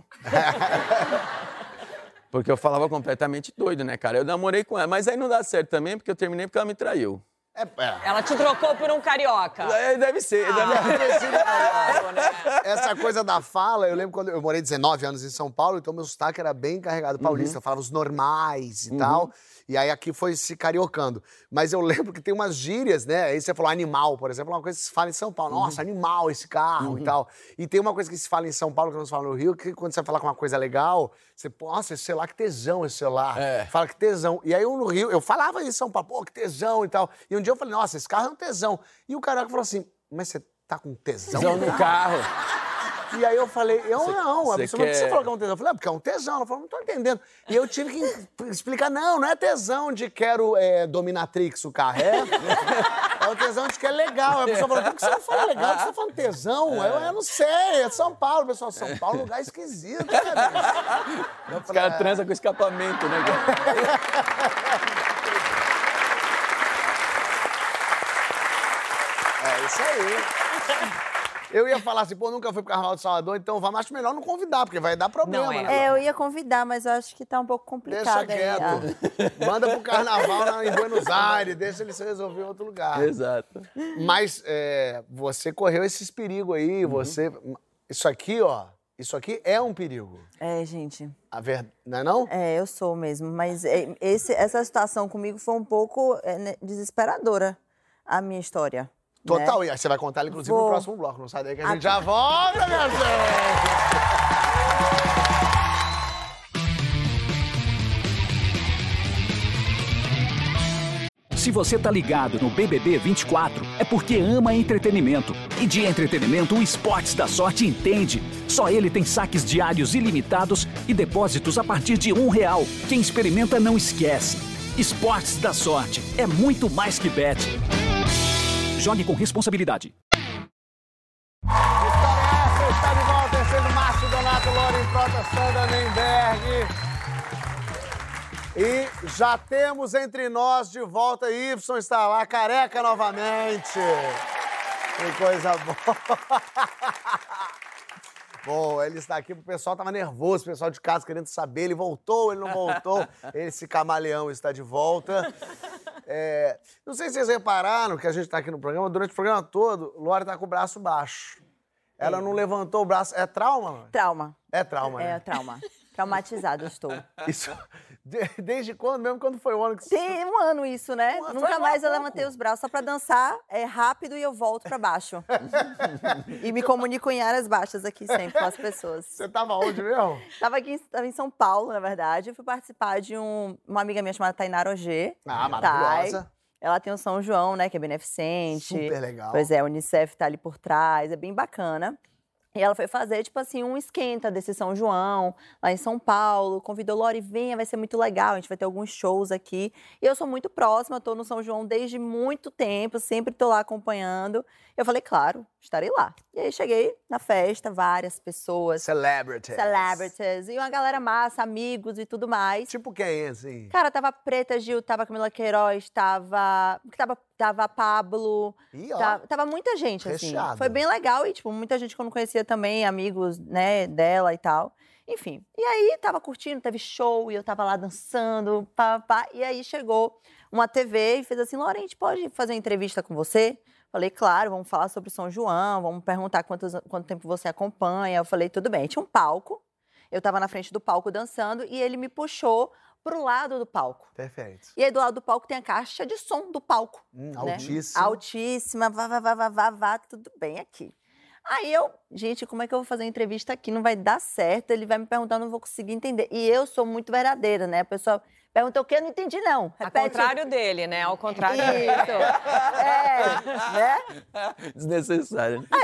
Porque eu falava completamente doido, né, cara? Eu namorei com ela, mas aí não dá certo também, porque eu terminei porque ela me traiu. É, é. Ela te trocou por um carioca. É, deve ser. Ah, Deve... claro, né? Essa coisa da fala, eu lembro quando eu morei dezenove anos em São Paulo, então meu sotaque era bem carregado paulista, Uhum. eu falava os normais e Uhum. tal. E aí aqui foi se cariocando. Mas eu lembro que tem umas gírias, né? Aí você falou animal, por exemplo, uma coisa que se fala em São Paulo. Nossa, animal esse carro Uhum. e tal. E tem uma coisa que se fala em São Paulo que não se fala no Rio, que quando você vai falar com uma coisa legal, você, nossa, esse celular, que tesão esse celular. É. Fala que tesão. E aí eu no Rio, eu falava isso em São Paulo, pô, que tesão e tal. E um dia eu falei, nossa, esse carro é um tesão. E o carioca falou assim, mas você tá com tesão? Tesão no carro. E aí eu falei, eu Cê- não, a cê pessoa, mas por que quer- você falou que é um tesão? Eu falei, ah, porque é um tesão. Ela falou, não tô entendendo. E eu tive que explicar, não, não é tesão de quero é, dominatrix o carro, é, é o tesão de que é legal. A pessoa falou, por que você não fala legal? Por que você tá falando tesão? Eu, eu não sei, é São Paulo, pessoal. São Paulo é um lugar esquisito, né, bicho? Eu Os falei, caras "É." transam com escapamento, né, cara? É isso aí. Eu ia falar assim, pô, nunca fui pro Carnaval de Salvador, então vamos, acho melhor não convidar, porque vai dar problema, Não, é. né? É, eu ia convidar, mas eu acho que tá um pouco complicado Deixa aí. quieto. Manda pro carnaval lá em Buenos Aires, deixa ele se resolver em outro lugar. Exato. Mas é, você correu esses perigos aí, você... Isso aqui, ó, isso aqui é um perigo. É, gente. A ver... Não é não? É, eu sou mesmo. Mas é, esse, essa situação comigo foi um pouco é, né, desesperadora, a minha história. Total, né? e aí você vai contar ela, inclusive, Vou. no próximo bloco. Não sai daí que a gente já volta, minha gente! Se você tá ligado no B B B vinte e quatro, é porque ama entretenimento. E de entretenimento, o Esportes da Sorte entende. Só ele tem saques diários ilimitados e depósitos a partir de um real. Quem experimenta não esquece. Esportes da Sorte é muito mais que bet. Jogue com responsabilidade. História é essa, está de volta, é sendo Márcio Donato, Loren Prota, Sandra Nemberg. E já temos entre nós de volta, Y está lá, careca novamente. Que coisa boa. Bom, ele está aqui, o pessoal tava nervoso, o pessoal de casa querendo saber, ele voltou, ele não voltou. Esse camaleão está de volta. É, não sei se vocês repararam que a gente tá aqui no programa, durante o programa todo, Lore tá com o braço baixo. Ela não levantou o braço. É trauma, Lore? Trauma. É trauma, É, né? trauma. Traumatizada eu estou. Isso. de- desde quando? Mesmo quando foi o ano que... Tem um ano isso, né? Um ano, Nunca foi mais eu agora há levantei pouco. os braços só pra dançar, é rápido e eu volto pra baixo. E me comunico em áreas baixas aqui sempre com as pessoas. Você tava onde mesmo? Tava aqui em, tava em São Paulo, na verdade. Eu fui participar de um, uma amiga minha chamada Tainara Ogê. Ah, maravilhosa. Thay. Ela tem o São João, né, que é beneficente. Super legal. Pois é, a Unicef tá ali por trás, é bem bacana. E ela foi fazer, tipo assim, um esquenta desse São João, lá em São Paulo. Convidou, Lore, venha, vai ser muito legal, a gente vai ter alguns shows aqui. E eu sou muito próxima, tô no São João desde muito tempo, sempre tô lá acompanhando. Eu falei, claro, estarei lá. E aí cheguei na festa, várias pessoas, Celebrity. celebrities, e uma galera massa, amigos e tudo mais. Tipo quem, assim? Cara, tava Preta Gil, tava Camila Queiroz, tava... tava tava Pablo, Ih, ó. tava, tava muita gente, assim. Recheado. Foi bem legal e, tipo, muita gente que eu não conhecia também, amigos, né, dela e tal. Enfim, e aí tava curtindo, teve show e eu tava lá dançando, pá, pá. E aí chegou uma T V e fez assim, Lore, a gente pode fazer uma entrevista com você? Falei, claro, vamos falar sobre São João, vamos perguntar quantos, quanto tempo você acompanha. Eu falei, tudo bem. Tinha um palco, eu tava na frente do palco dançando e ele me puxou pro lado do palco. Perfeito. E aí do lado do palco tem a caixa de som do palco. Hum, né? altíssimo. Altíssima, vá, vá, vá, vá, vá, vá, tudo bem aqui. Aí eu, gente, como é que eu vou fazer uma entrevista aqui? Não vai dar certo, ele vai me perguntar, eu não vou conseguir entender. E eu sou muito verdadeira, né? A pessoa pergunta o quê? Eu não entendi, não. Ao Repete. contrário dele, né? Ao contrário Isso. É, né? Desnecessário. Né?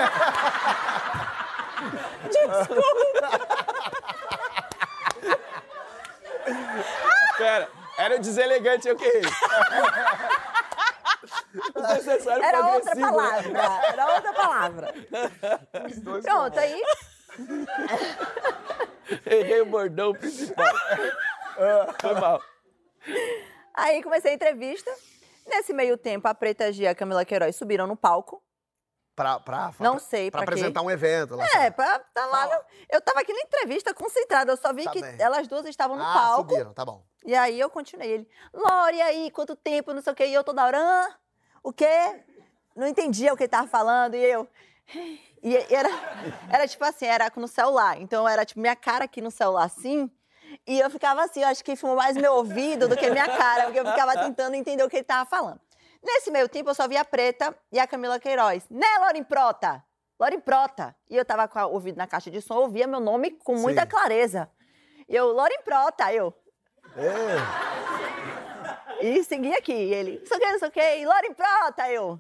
Pera, era o deselegante, eu que errei. Desnecessário Era foi outra agressivo, né? palavra, era outra palavra. Pronto, aí... Errei o bordão principal. Ah, foi mal. Aí comecei a entrevista. Nesse meio tempo, a Preta G e a Camila Queiroz subiram no palco. Pra, pra, Não pra, sei pra pra quê. apresentar um evento. Lá É, pra tá lá. Fala. no- Eu tava aqui na entrevista concentrada, eu só vi Tá que bem. elas duas estavam no ah, palco. subiram, tá bom. E aí eu continuei. Ele, Lore, e aí, quanto tempo, não sei o quê. E eu toda hora, "Hã? O quê? Não entendia o que ele tava falando. E eu... E era, era tipo assim, era no celular. Então era tipo minha cara aqui no celular assim. E eu ficava assim, eu acho que filmou mais meu ouvido do que minha cara, porque eu ficava tentando entender o que ele tava falando. Nesse meio tempo, eu só via a Preta e a Camila Queiroz. Né, Lorin Prota? Lorin Prota. E eu tava com o ouvido na caixa de som, eu ouvia meu nome com muita Sim. clareza. E eu, Lorin Prota, eu. É. E segui aqui. E ele, não sei o que, não sei o que. E Lorin Prota, eu.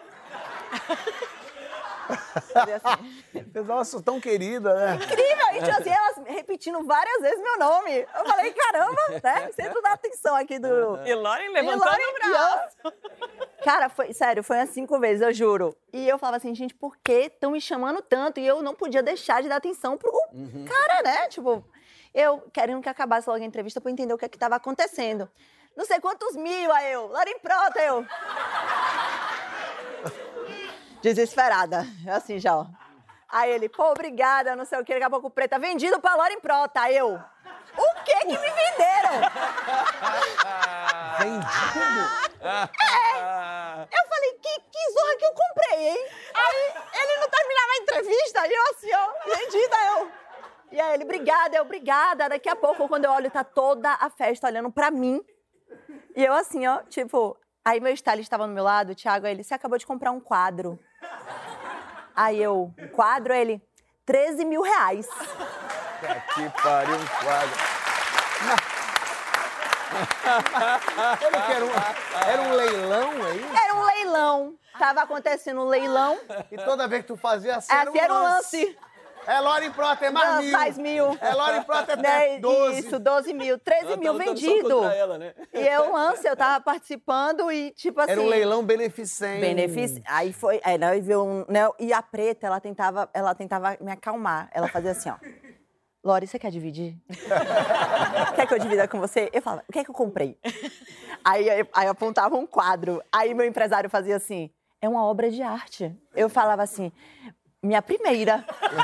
Fazia assim. Nossa, tão querida, né? Incrível! E tipo assim, elas repetindo várias vezes meu nome. Eu falei, caramba, né? Centro da atenção aqui do... E Lauren E levantando Lauren o braço. Cara, foi, sério, foi umas cinco vezes, eu juro. E eu falava assim, gente, por que estão me chamando tanto? E eu não podia deixar de dar atenção pro cara, né? Tipo, eu querendo que acabasse logo a entrevista pra eu entender o que é que tava acontecendo. Não sei quantos mil, aí eu. Lauren Prota, eu. Desesperada, assim já, ó. Aí ele, pô, obrigada, não sei o que, daqui a pouco Preta, vendido pra Lauren Prota. Aí eu, o que que me venderam? Vendido? Eu falei, que, que zorra que eu comprei, hein? Aí ele não terminava a entrevista, e eu assim, ó, vendida, eu. E aí ele, obrigada, eu, obrigada. Daqui a pouco, quando eu olho, tá toda a festa olhando pra mim. E eu assim, ó, tipo... Aí meu stylist estava no meu lado, o Thiago, aí ele, você acabou de comprar um quadro. Aí eu, quadro, aí ele, treze mil reais. Que pariu, um quadro. Ele que era, um, era um leilão aí? Era um leilão. Tava acontecendo um leilão. E toda vez que tu fazia assim, Assim era um lance. É Lauren Prota, é mais Não, mil. mais mil. É Lauren Prota, é Né? doze. Isso, doze mil. treze Ela mil tava lutando só vendido. contra ela, né? E eu, lance, eu tava participando e, tipo assim... Era um leilão beneficente. Benefício. Aí foi, aí, né, viu um, né, e a Preta, ela tentava, ela tentava me acalmar. Ela fazia assim, ó. Lore, você quer dividir? Quer que eu divida com você? Eu falava, o que é que eu comprei? Aí, aí, aí eu apontava um quadro. Aí meu empresário fazia assim, é uma obra de arte. Eu falava assim, minha primeira.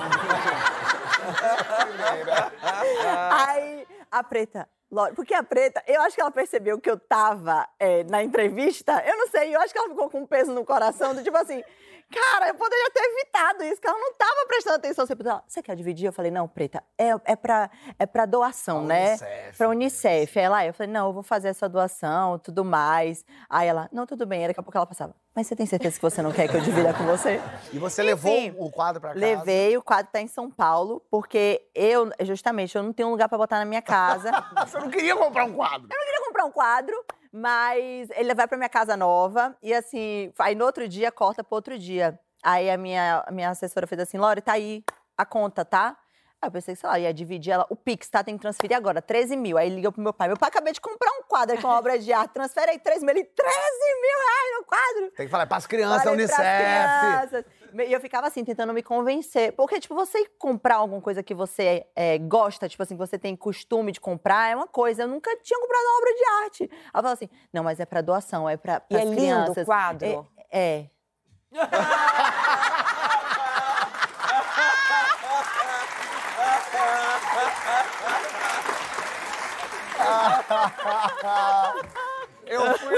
Aí a Preta, Lore, porque a Preta, eu acho que ela percebeu que eu tava é, na entrevista, eu não sei, eu acho que ela ficou com um peso no coração, do tipo assim, cara, eu poderia ter evitado isso, que ela não tava prestando atenção. Sempre ela, você quer dividir? Eu falei, não, Preta, é, é, pra, é pra doação, Pra né? Unicef. Pra Unicef. Aí ela, eu falei, não, eu vou fazer essa doação, tudo mais. Aí ela, não, tudo bem. Aí daqui a pouco ela passava, mas você tem certeza que você não quer que eu divida com você? E você Enfim, levou o quadro pra casa? Levei, o quadro tá em São Paulo, porque eu, justamente, eu não tenho um lugar pra botar na minha casa. Você não queria comprar um quadro? Eu queria comprar um quadro, mas ele vai pra minha casa nova. E assim, aí no outro dia, corta pro outro dia. Aí a minha, a minha assessora fez assim, Lore, tá aí a conta, tá? Aí eu pensei que, sei lá, ia dividir ela. O Pix, tá? Tem que transferir agora, treze mil. Aí liga pro meu pai. Meu pai, acabei de comprar um quadro com obra de arte. Transfere aí treze mil. Ele, treze mil reais no quadro. Tem que falar, é pras crianças, Falei Unicef. pras crianças. E eu ficava assim, tentando me convencer. Porque, tipo, você comprar alguma coisa que você é, gosta, tipo assim, que você tem costume de comprar, é uma coisa. Eu nunca tinha comprado uma obra de arte. Ela falava assim, não, mas é pra doação, é pra E é crianças. lindo o quadro? É. é. Eu fui,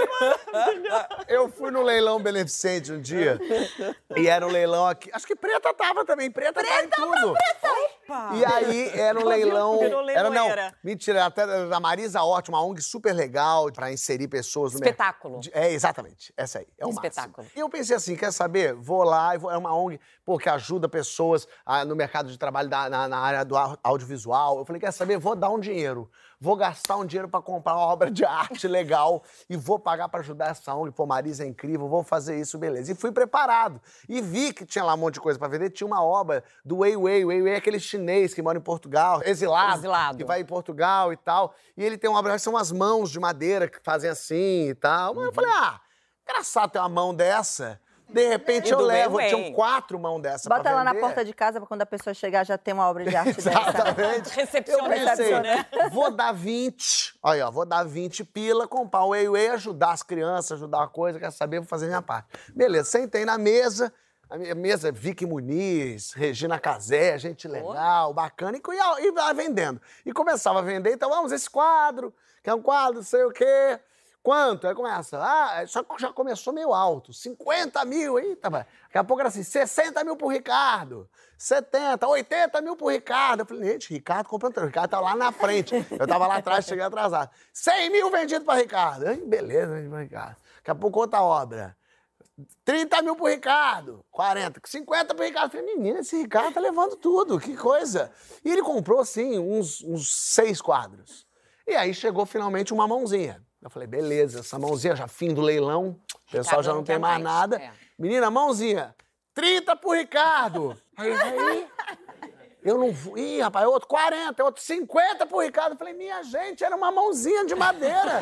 eu fui no leilão beneficente um dia e era um leilão aqui. Acho que Preta tava também. Preta, preta tá em tudo. Opa! E aí era um leilão. Virou Era não, leiloeira. mentira, até da Marisa Hort, uma O N G super legal pra inserir pessoas no mercado. Espetáculo. É, exatamente. Essa aí. É o Espetáculo. máximo. E eu pensei assim, quer saber? Vou lá, e vou- é uma O N G pô, que ajuda pessoas ah, no mercado de trabalho da- na, na área do au- audiovisual. Eu falei, quer saber? Vou dar um dinheiro. Vou gastar um dinheiro pra comprar uma obra de arte legal e vou pagar pra ajudar essa O N G. Pô, Marisa é incrível, vou fazer isso, beleza. E fui preparado. E vi que tinha lá um monte de coisa pra vender. Tinha uma obra do Wei Wei. O Wei Wei é aquele chinês que mora em Portugal, exilado, Exilado. que vai em Portugal e tal. E ele tem uma obra, são umas mãos de madeira que fazem assim e tal. Mas eu falei, ah, engraçado ter uma mão dessa. De repente E eu do levo. Wei Wei. Tinham quatro mãos dessa Bota pra ela na vender. porta de casa pra quando a pessoa chegar já ter uma obra de arte dessa. Exatamente. Eu Recepcionista, pensei, né? vou dar vinte, olha, ó, vou dar vinte pila, comprar o Wei Wei, ajudar as crianças, ajudar a coisa, quer saber, vou fazer minha parte. Beleza, sentei na mesa, a minha mesa, Vicky Muniz, Regina Casé, gente legal, bacana, e ia, e ia vendendo. E começava a vender, então vamos, esse quadro, que é um quadro, não sei o quê. Quanto? Aí começa, ah, só que já começou meio alto, cinquenta mil, eita, vai. Daqui a pouco era assim, sessenta mil pro Ricardo, setenta, oitenta mil pro Ricardo. Eu falei, gente, Ricardo comprando, o Ricardo tá lá na frente. Eu tava lá atrás, cheguei atrasado. cem mil vendido pra Ricardo. Ai, beleza, vendido pra Ricardo. Daqui a pouco outra obra. trinta mil pro Ricardo, quarenta, cinquenta pro Ricardo. Eu falei, menina, esse Ricardo tá levando tudo, que coisa. E ele comprou, assim, uns, uns seis quadros. E aí chegou finalmente uma mãozinha. Eu falei, beleza, essa mãozinha, já fim do leilão, o pessoal Ricardo já não, não tem quer mais, mais, nada. é. Menina, mãozinha, trinta pro Ricardo. Aí, aí, eu não vou. Ih, rapaz, outro quarenta, outro cinquenta pro Ricardo. Eu falei, minha gente, era uma mãozinha de madeira.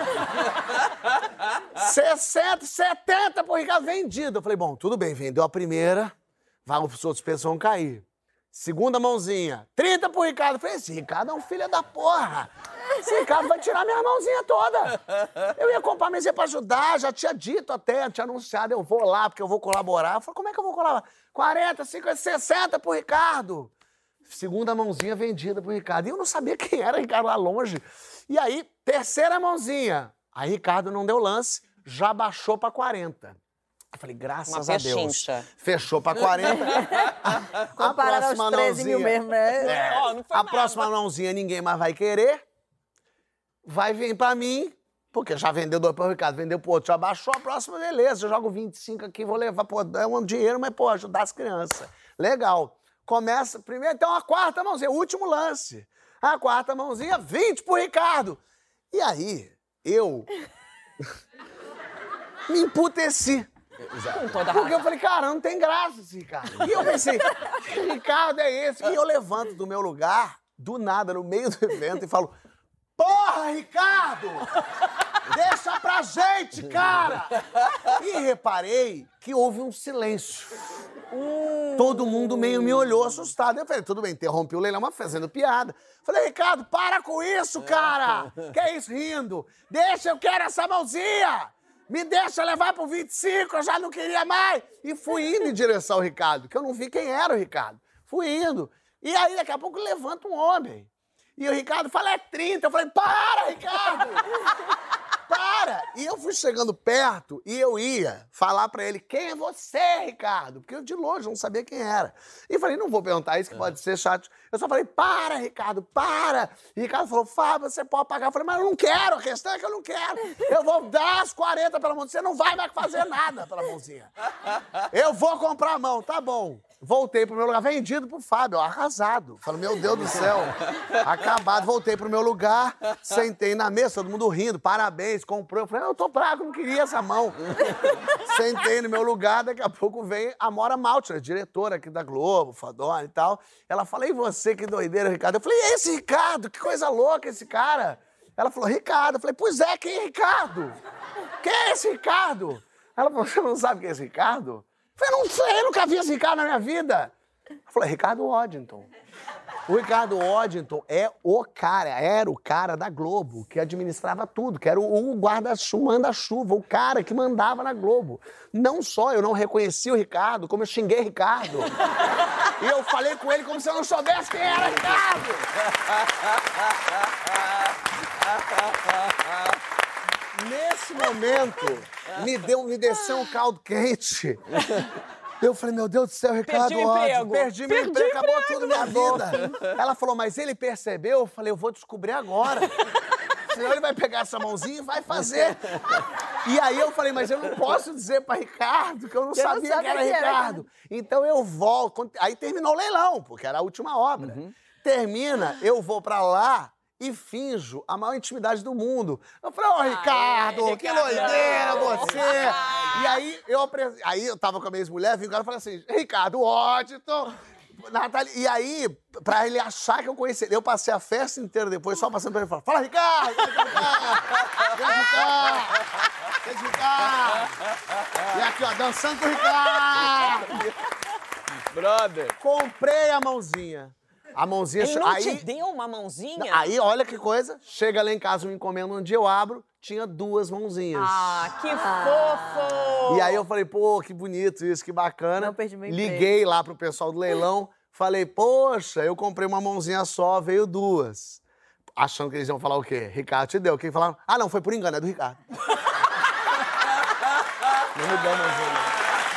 sessenta, setenta pro Ricardo, vendido. Eu falei, bom, tudo bem, vendeu a primeira, vai, os outros preços vão cair. Segunda mãozinha, trinta pro Ricardo. Eu falei, esse Ricardo é um filho da porra. Esse Ricardo vai tirar minha mãozinha toda. Eu ia comprar mãozinha pra ajudar, já tinha dito até, tinha anunciado, eu vou lá, porque eu vou colaborar. Eu falei, como é que eu vou colaborar? quarenta, cinquenta, sessenta pro Ricardo. Segunda mãozinha vendida pro Ricardo. E eu não sabia quem era Ricardo lá longe. E aí, terceira mãozinha. Aí Ricardo não deu lance, já baixou pra quarenta. Eu falei, graças Uma a Deus. pechincha. Fechou pra quarenta. A, a Comparado aos próxima treze mil mãozinha- mesmo, né? É, Ó, não foi a nada. próxima mãozinha ninguém mais vai querer. Vai vir pra mim, porque já vendeu dois pro Ricardo, vendeu pro outro, já baixou a próxima, beleza. Eu jogo vinte e cinco aqui, vou levar, pô, é um dinheiro, mas, pô, ajudar as crianças. Legal. Começa, primeiro, então, a quarta mãozinha, último lance. A quarta mãozinha, vinte pro Ricardo. E aí, eu me emputeci. Com toda Porque razão. eu falei, cara, não tem graça esse Ricardo. E eu pensei, que Ricardo é esse? E eu levanto do meu lugar, do nada, no meio do evento, e falo, porra, Ricardo! Deixa pra gente, cara! E reparei que houve um silêncio. Todo mundo meio me olhou assustado. Eu falei, tudo bem, interrompi o leilão, mas fazendo piada. Falei, Ricardo, para com isso, cara! Que é isso, rindo? Deixa, eu quero essa mãozinha! Me deixa levar pro vinte e cinco, eu já não queria mais. E fui indo em direção ao Ricardo, que eu não vi quem era o Ricardo. Fui indo. E aí, daqui a pouco, levanta um homem. E o Ricardo fala, é trinta. Eu falei, para, Ricardo! Para! E eu fui chegando perto e eu ia falar pra ele, quem é você, Ricardo? Porque eu de longe não sabia quem era. E falei, não vou perguntar isso, que pode ser chato. Eu só falei, para, Ricardo, para! E Ricardo falou, Fábio, você pode pagar. Eu falei, mas eu não quero, a questão é que eu não quero. Eu vou dar as quarenta pela mãozinha, você não vai mais fazer nada pela mãozinha. Eu vou comprar a mão, tá bom. Voltei pro meu lugar, vendido pro Fábio, arrasado. Falei, meu Deus do céu, acabado. Voltei pro meu lugar, sentei na mesa, todo mundo rindo, parabéns, comprou. Eu falei, eu tô fraco, não queria essa mão. Sentei no meu lugar, daqui a pouco vem a Mora Maltner, diretora aqui da Globo, fodona e tal. Ela fala, e você, que doideira, Ricardo? Eu falei, e esse Ricardo? Que coisa louca esse cara. Ela falou, Ricardo. Eu falei, pois é, quem é Ricardo? Quem é esse Ricardo? Ela falou, você não sabe quem é esse Ricardo? Eu falei, não sei, nunca vi esse Ricardo na minha vida. Eu falei, Ricardo Waddington. O Ricardo Waddington é o cara, era o cara da Globo, que administrava tudo, que era o guarda-chuva, manda-chuva, o cara que mandava na Globo. Não só eu não reconheci o Ricardo, como eu xinguei o Ricardo. E eu falei com ele como se eu não soubesse quem era Ricardo. Nesse momento, me, deu, me desceu um caldo quente. Eu falei, meu Deus do céu, Ricardo, Perdi o ódio, emprego. perdi meu Perdi emprego, acabou emprego. tudo minha vida. Ela falou, mas ele percebeu? Eu falei, eu vou descobrir agora. Senão ele vai pegar essa mãozinha e vai fazer. E aí eu falei, mas eu não posso dizer pra Ricardo que eu não Eu sabia não que era sabia, Ricardo. Então eu volto. Aí terminou o leilão, porque era a última obra. Uhum. Termina, eu vou pra lá e finjo a maior intimidade do mundo. Eu falei, ô, Ricardo, Aê, que Ricardo. doideira você! E aí eu, apre- aí eu tava com a minha ex-mulher, vim o cara e falei assim, Ricardo Waddington, Natália... E aí, pra ele achar que eu conhecia ele, eu passei a festa inteira depois só passando pra ele e falando, fala, Ricardo, vem cá, vem cá, vem cá. E aqui, ó, dançando com o Ricardo. Brother. Comprei a mãozinha. A mãozinha... Ele não aí, te deu uma mãozinha? Aí, olha que coisa, chega lá em casa, uma encomenda, um dia eu abro, tinha duas mãozinhas. Ah, que fofo! E aí eu falei, pô, que bonito isso, que bacana. Não perdi meu emprego. Liguei lá pro pessoal do leilão, falei, poxa, eu comprei uma mãozinha só, veio duas. Achando que eles iam falar o quê? Ricardo te deu. Quem falaram? Ah, não, foi por engano, é do Ricardo. Não me deu a mãozinha, não.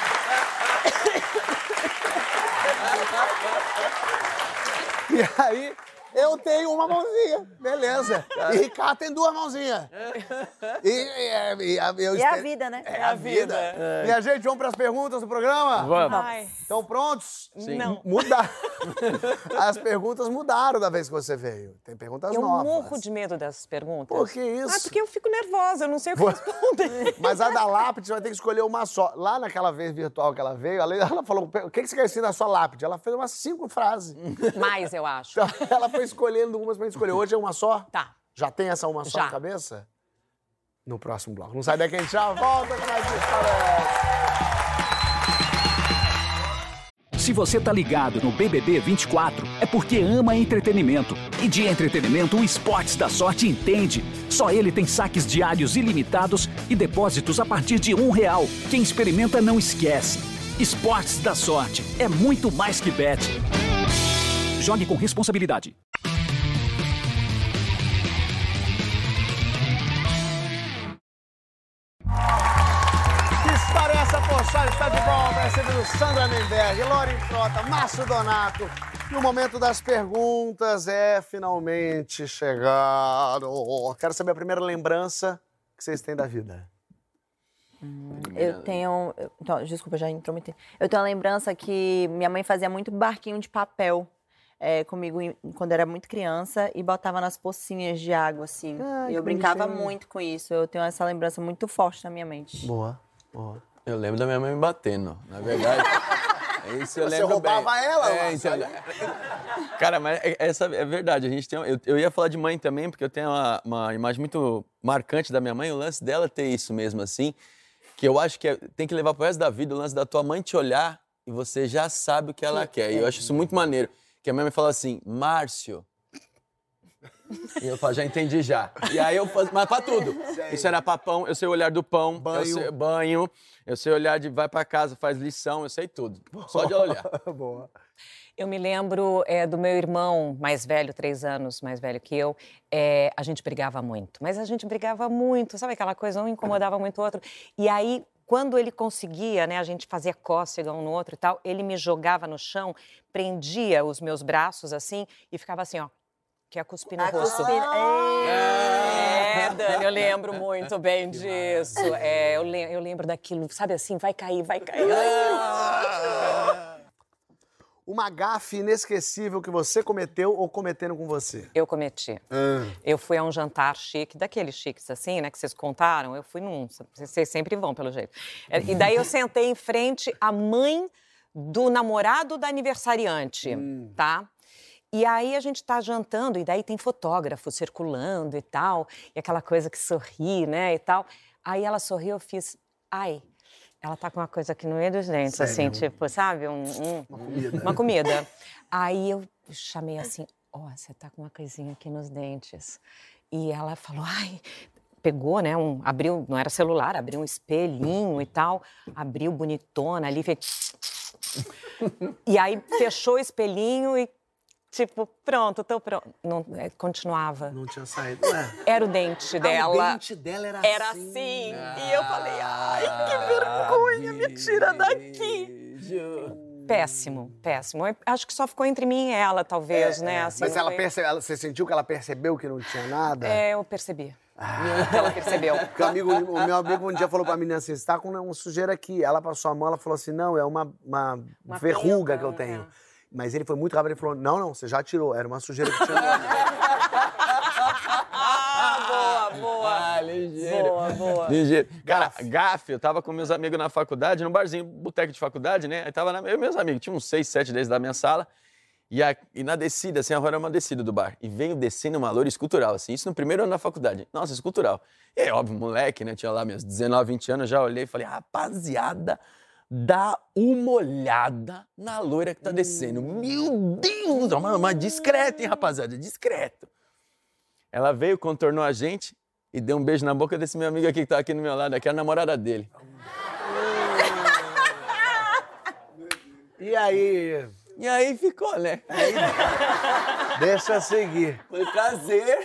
E aí, eu tenho uma mãozinha, beleza. E Ricardo tem duas mãozinhas. E, e, e, a- eu E é a espe- vida, né? É a vida. Minha gente, vamos para as perguntas do programa? Vamos. Ai, Estão prontos? Sim. não. Muda. As perguntas mudaram da vez que você veio. Tem perguntas Eu novas. morro de medo dessas perguntas. Por que isso? Ah, porque eu fico nervosa, eu não sei o que responder. Mas a da lápide, você vai ter que escolher uma só. Lá naquela vez virtual que ela veio, ela ela falou, o que que você quer ensinar na sua lápide? Ela fez umas cinco frases. Mais, eu acho. Então, ela foi escolhendo umas pra gente escolher. Hoje é uma só? Tá. Já tem essa uma só Já. na cabeça? No próximo bloco. Não sai daqui, a gente já volta com mais história. Se você tá ligado no B B B vinte e quatro, é porque ama entretenimento. E de entretenimento, o Esportes da Sorte entende. Só ele tem saques diários ilimitados e depósitos a partir de um real. Quem experimenta não esquece. Esportes da Sorte é muito mais que bet. Jogue com responsabilidade. Que história é essa, poxa? Está de volta, recebendo Sandra Menberg, Loren Frota, Márcio Donato. E o momento das perguntas é finalmente chegado. Quero saber a primeira lembrança que vocês têm da vida. Eu tenho... eu- Então, desculpa, já intrometi. Eu tenho uma lembrança que minha mãe fazia muito barquinho de papel é, comigo em- quando era muito criança e botava nas pocinhas de água, assim. Ai, E eu que brincava bonitinho. muito com isso. Eu tenho essa lembrança muito forte na minha mente. Boa, boa. Eu lembro da minha mãe me batendo, na verdade. Isso eu Você lembro roubava bem. ela, É, Márcio? então, Cara, mas é- essa é verdade. A gente tem, eu, eu ia falar de mãe também, porque eu tenho uma, uma imagem muito marcante da minha mãe. O lance dela ter isso mesmo, assim, que eu acho que é- tem que levar pro resto da vida o lance da tua mãe te olhar e você já sabe o que ela quer. E eu acho isso muito maneiro. Que a minha mãe fala assim, Márcio. E eu falo, já entendi já. E aí eu faço, mas pra tudo. Isso era pra pão, eu sei o olhar do pão, Banho. eu sei, banho, eu sei o olhar de vai pra casa, faz lição, eu sei tudo. Só de ela olhar. Boa. Eu me lembro é, do meu irmão mais velho, três anos mais velho que eu. É, a gente brigava muito, mas a gente brigava muito, sabe aquela coisa? Um incomodava muito o outro. E aí, quando ele conseguia, né, a gente fazia cócega um no outro e tal, ele me jogava no chão, prendia os meus braços assim e ficava assim, ó, que ia cuspir no A rosto. cuspir- É, Dani, eu lembro muito bem disso. É, eu, le- eu lembro daquilo, sabe assim, vai cair, vai cair. Uma gafe inesquecível que você cometeu ou cometeram com você? Eu cometi. Eu fui a um jantar chique, daqueles chiques assim, né, que vocês contaram. Eu fui num, vocês sempre vão, pelo jeito. É, E daí eu sentei em frente à mãe do namorado da aniversariante, tá? E aí a gente tá jantando, e daí tem fotógrafo circulando e tal, e aquela coisa que sorri, né, e tal. Aí ela sorriu, eu fiz, ai. ela tá com uma coisa aqui no meio dos dentes, Sério? assim, tipo, sabe? Um, um- Uma comida. uma comida. Aí eu chamei assim, ó, você tá com uma coisinha aqui nos dentes. E ela falou, ai, pegou, né, um, abriu, não era celular, abriu um espelhinho e tal, abriu bonitona ali, fez... E aí fechou o espelhinho e, tipo, pronto, tô pronto. Não, é, continuava. Não tinha saído, ué. Era o dente dela. Ah, o dente dela era, Era assim. assim. E eu falei, ai, que vergonha, me tira daqui. Péssimo, péssimo. Eu acho que só ficou entre mim e ela, talvez, né? Assim, Mas não ela foi- percebe, ela- você sentiu que ela percebeu que não tinha nada? É, eu percebi. Ela percebeu. Porque o, amigo, o meu amigo um dia falou pra menina assim, você tá com uma sujeira aqui. Ela passou a mão, ela falou assim, não, é uma, uma, Uma verruga pinta, que eu tenho. é. Mas ele foi muito rápido, ele falou, não, não, você já tirou, era uma sujeira que tinha. Ah, boa, boa. Ah, ligeiro. Boa, boa. Ligeiro. Cara, gafe, eu tava com meus amigos na faculdade, num barzinho, boteco de faculdade, né? Aí tava na, eu e meus amigos, tinha uns seis, sete deles da minha sala. E, a, e na descida, assim, a rua era uma descida do bar. E veio descendo uma loura escultural, assim, isso no primeiro ano da faculdade. Nossa, escultural. E aí, óbvio, moleque, né? Tinha lá meus dezenove, vinte anos, já olhei e falei, rapaziada, dá uma olhada na loira que tá descendo. Meu Deus, mas, mas discreto, hein, rapaziada? Discreto. Ela veio, contornou a gente e deu um beijo na boca desse meu amigo aqui que tá aqui no meu lado, que é a namorada dele. E aí? E aí ficou, né? Deixa seguir. Foi prazer.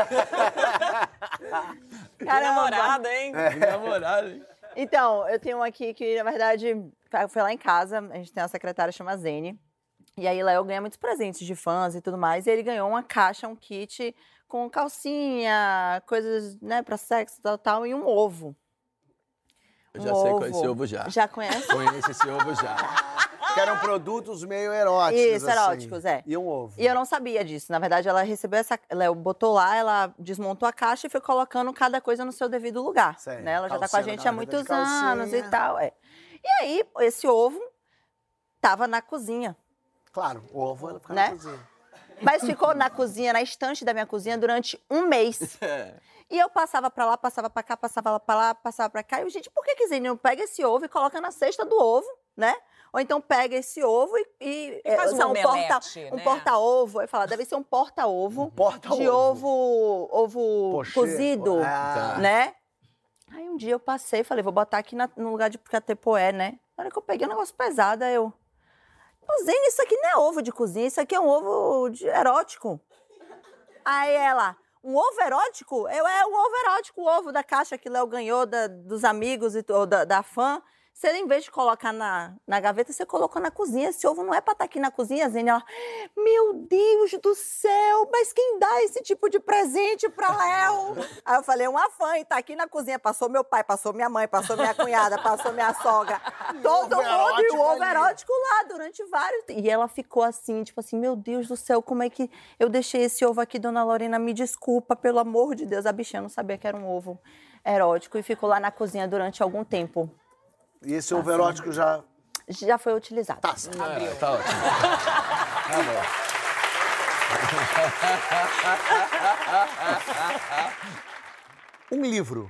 Que namorada, hein? É. Que namorado, hein? Então, eu tenho um aqui que, na verdade, foi lá em casa, a gente tem uma secretária chamada Zene. E aí, Léo ganha muitos presentes de fãs e tudo mais. E ele ganhou uma caixa, um kit com calcinha, coisas, né, pra sexo e tal, tal, e um ovo. Eu Um já sei qual é ovo. esse ovo já. Já conhece? Conheço esse ovo já. Que eram produtos meio eróticos. Isso, assim. eróticos, é. E um ovo. E eu não sabia disso. Na verdade, ela recebeu essa. Ela botou lá, ela desmontou a caixa e foi colocando cada coisa no seu devido lugar. Certo. Né? Ela já tá com a Calcinha, gente há gaveta de muitos calcinha. anos e tal. É. E aí, esse ovo tava na cozinha. Claro, o ovo ela fica Né? na cozinha. Mas ficou na cozinha, na estante da minha cozinha, durante um mês. E eu passava pra lá, passava pra cá, passava lá pra lá, passava pra cá. E eu, gente, por que que Zene não pega esse ovo e coloca na cesta do ovo, né? Ou então pega esse ovo e... e, E faz é, uma um omelete, porta, um né? porta-ovo. Eu falava, deve ser um porta-ovo porta-ovo. de ovo, ovo Pochê. cozido, Ah. né? Aí um dia eu passei e falei, vou botar aqui na- no lugar de catepoé, né? Na hora que eu peguei um negócio pesado, aí eu... Ô, Zene, isso aqui não é ovo de cozinha, isso aqui é um ovo de erótico. Aí ela, um ovo erótico? Eu, é um ovo erótico, o ovo da caixa que Léo ganhou da- dos amigos e, ou da, da fã. Você, em vez de colocar na, na gaveta, você colocou na cozinha. Esse ovo não é pra estar aqui na cozinha, Zene. Ela, meu Deus do céu, mas quem dá esse tipo de presente pra Léo? Aí eu falei, uma fã, e tá aqui na cozinha. Passou meu pai, passou minha mãe, passou minha cunhada, passou minha sogra. Todo ovo mundo, e erótico o ovo ali. erótico lá durante vários... E ela ficou assim, tipo assim, meu Deus do céu, como é que eu deixei esse ovo aqui, dona Lorena? Me desculpa, pelo amor de Deus. A bichinha não sabia que era um ovo erótico e ficou lá na cozinha durante algum tempo. E esse ovo erótico já... Já foi utilizado. Tá certo. É, tá ótimo. Um livro.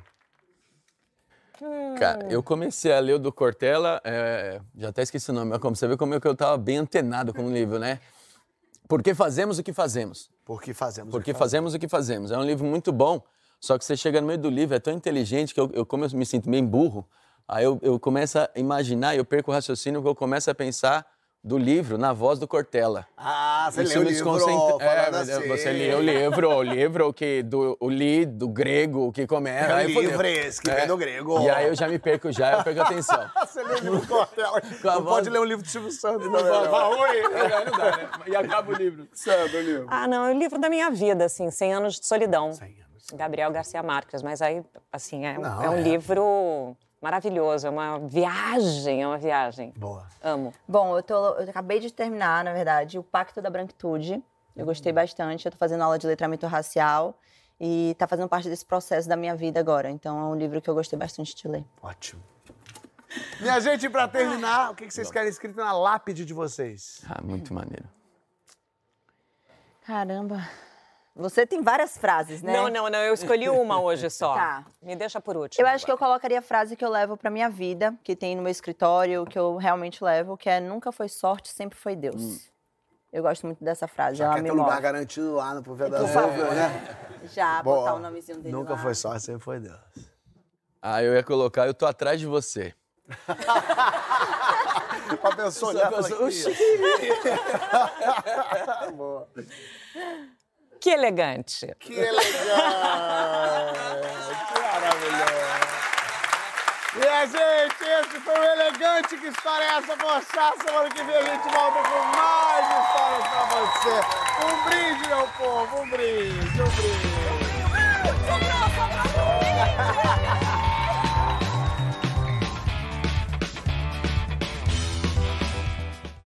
Cara, eu comecei a ler o do Cortella, é, já até esqueci o nome, mas como você vê como é que eu tava bem antenado com o livro, né? Por que fazemos o que fazemos? Porque fazemos. o Porque que fazemos. fazemos o que fazemos. É um livro muito bom, só que você chega no meio do livro, é tão inteligente que eu, eu como eu me sinto meio burro, aí eu, eu começo a imaginar, eu perco o raciocínio, porque eu começo a pensar do livro na voz do Cortella. Ah, você Isso leu o me livro, desconcentra- É, falando assim. você leu o livro, o livro que do o li do grego, o que começa. É aí fodeu. livres, que vem do grego. E aí eu já me perco já, eu perco a atenção. Você leu o livro do Cortella. Com a Não voz- pode ler um livro do Silvio Santos. Não também, pode. Oi. Não dá, né? E acaba o livro. Sabe o livro? Ah, não, é o livro da minha vida, assim, cem anos de solidão. cem anos. Gabriel Garcia Marques, mas aí, assim, é, um- Não, é um é. livro maravilhoso, é uma viagem, é uma viagem. Boa. Amo. Bom, eu, tô, eu acabei de terminar, na verdade, o Pacto da Branquitude. Eu gostei bastante. Eu tô fazendo aula de letramento racial e tá fazendo parte desse processo da minha vida agora. Então, é um livro que eu gostei bastante de ler. Ótimo. Minha gente, pra terminar, o que que vocês querem escrito na lápide de vocês? Ah, muito maneiro. Caramba. Você tem várias frases, né? Não, não, não, eu escolhi uma hoje só. Tá. Me deixa por último. Eu acho que eu colocaria a frase que eu levo pra minha vida, que tem no meu escritório, que eu realmente levo, que é nunca foi sorte, sempre foi Deus. Hum. Eu gosto muito dessa frase, Já ela quer me ter move. lugar garantido lá no Por Por favor, né? Já, Boa. botar o nomezinho dele Nunca lá. foi sorte, sempre foi Deus. Ah, eu ia colocar, eu tô atrás de você. Pra pessoa olhar e falar, pessoa, "Oxi." Boa. Que elegante. Que elegante! Que maravilhoso! E a gente, esse foi o Elegante. Que história é essa, moçada? Semana que vem a gente volta com mais histórias pra você. Um brinde, meu povo, um brinde, um brinde.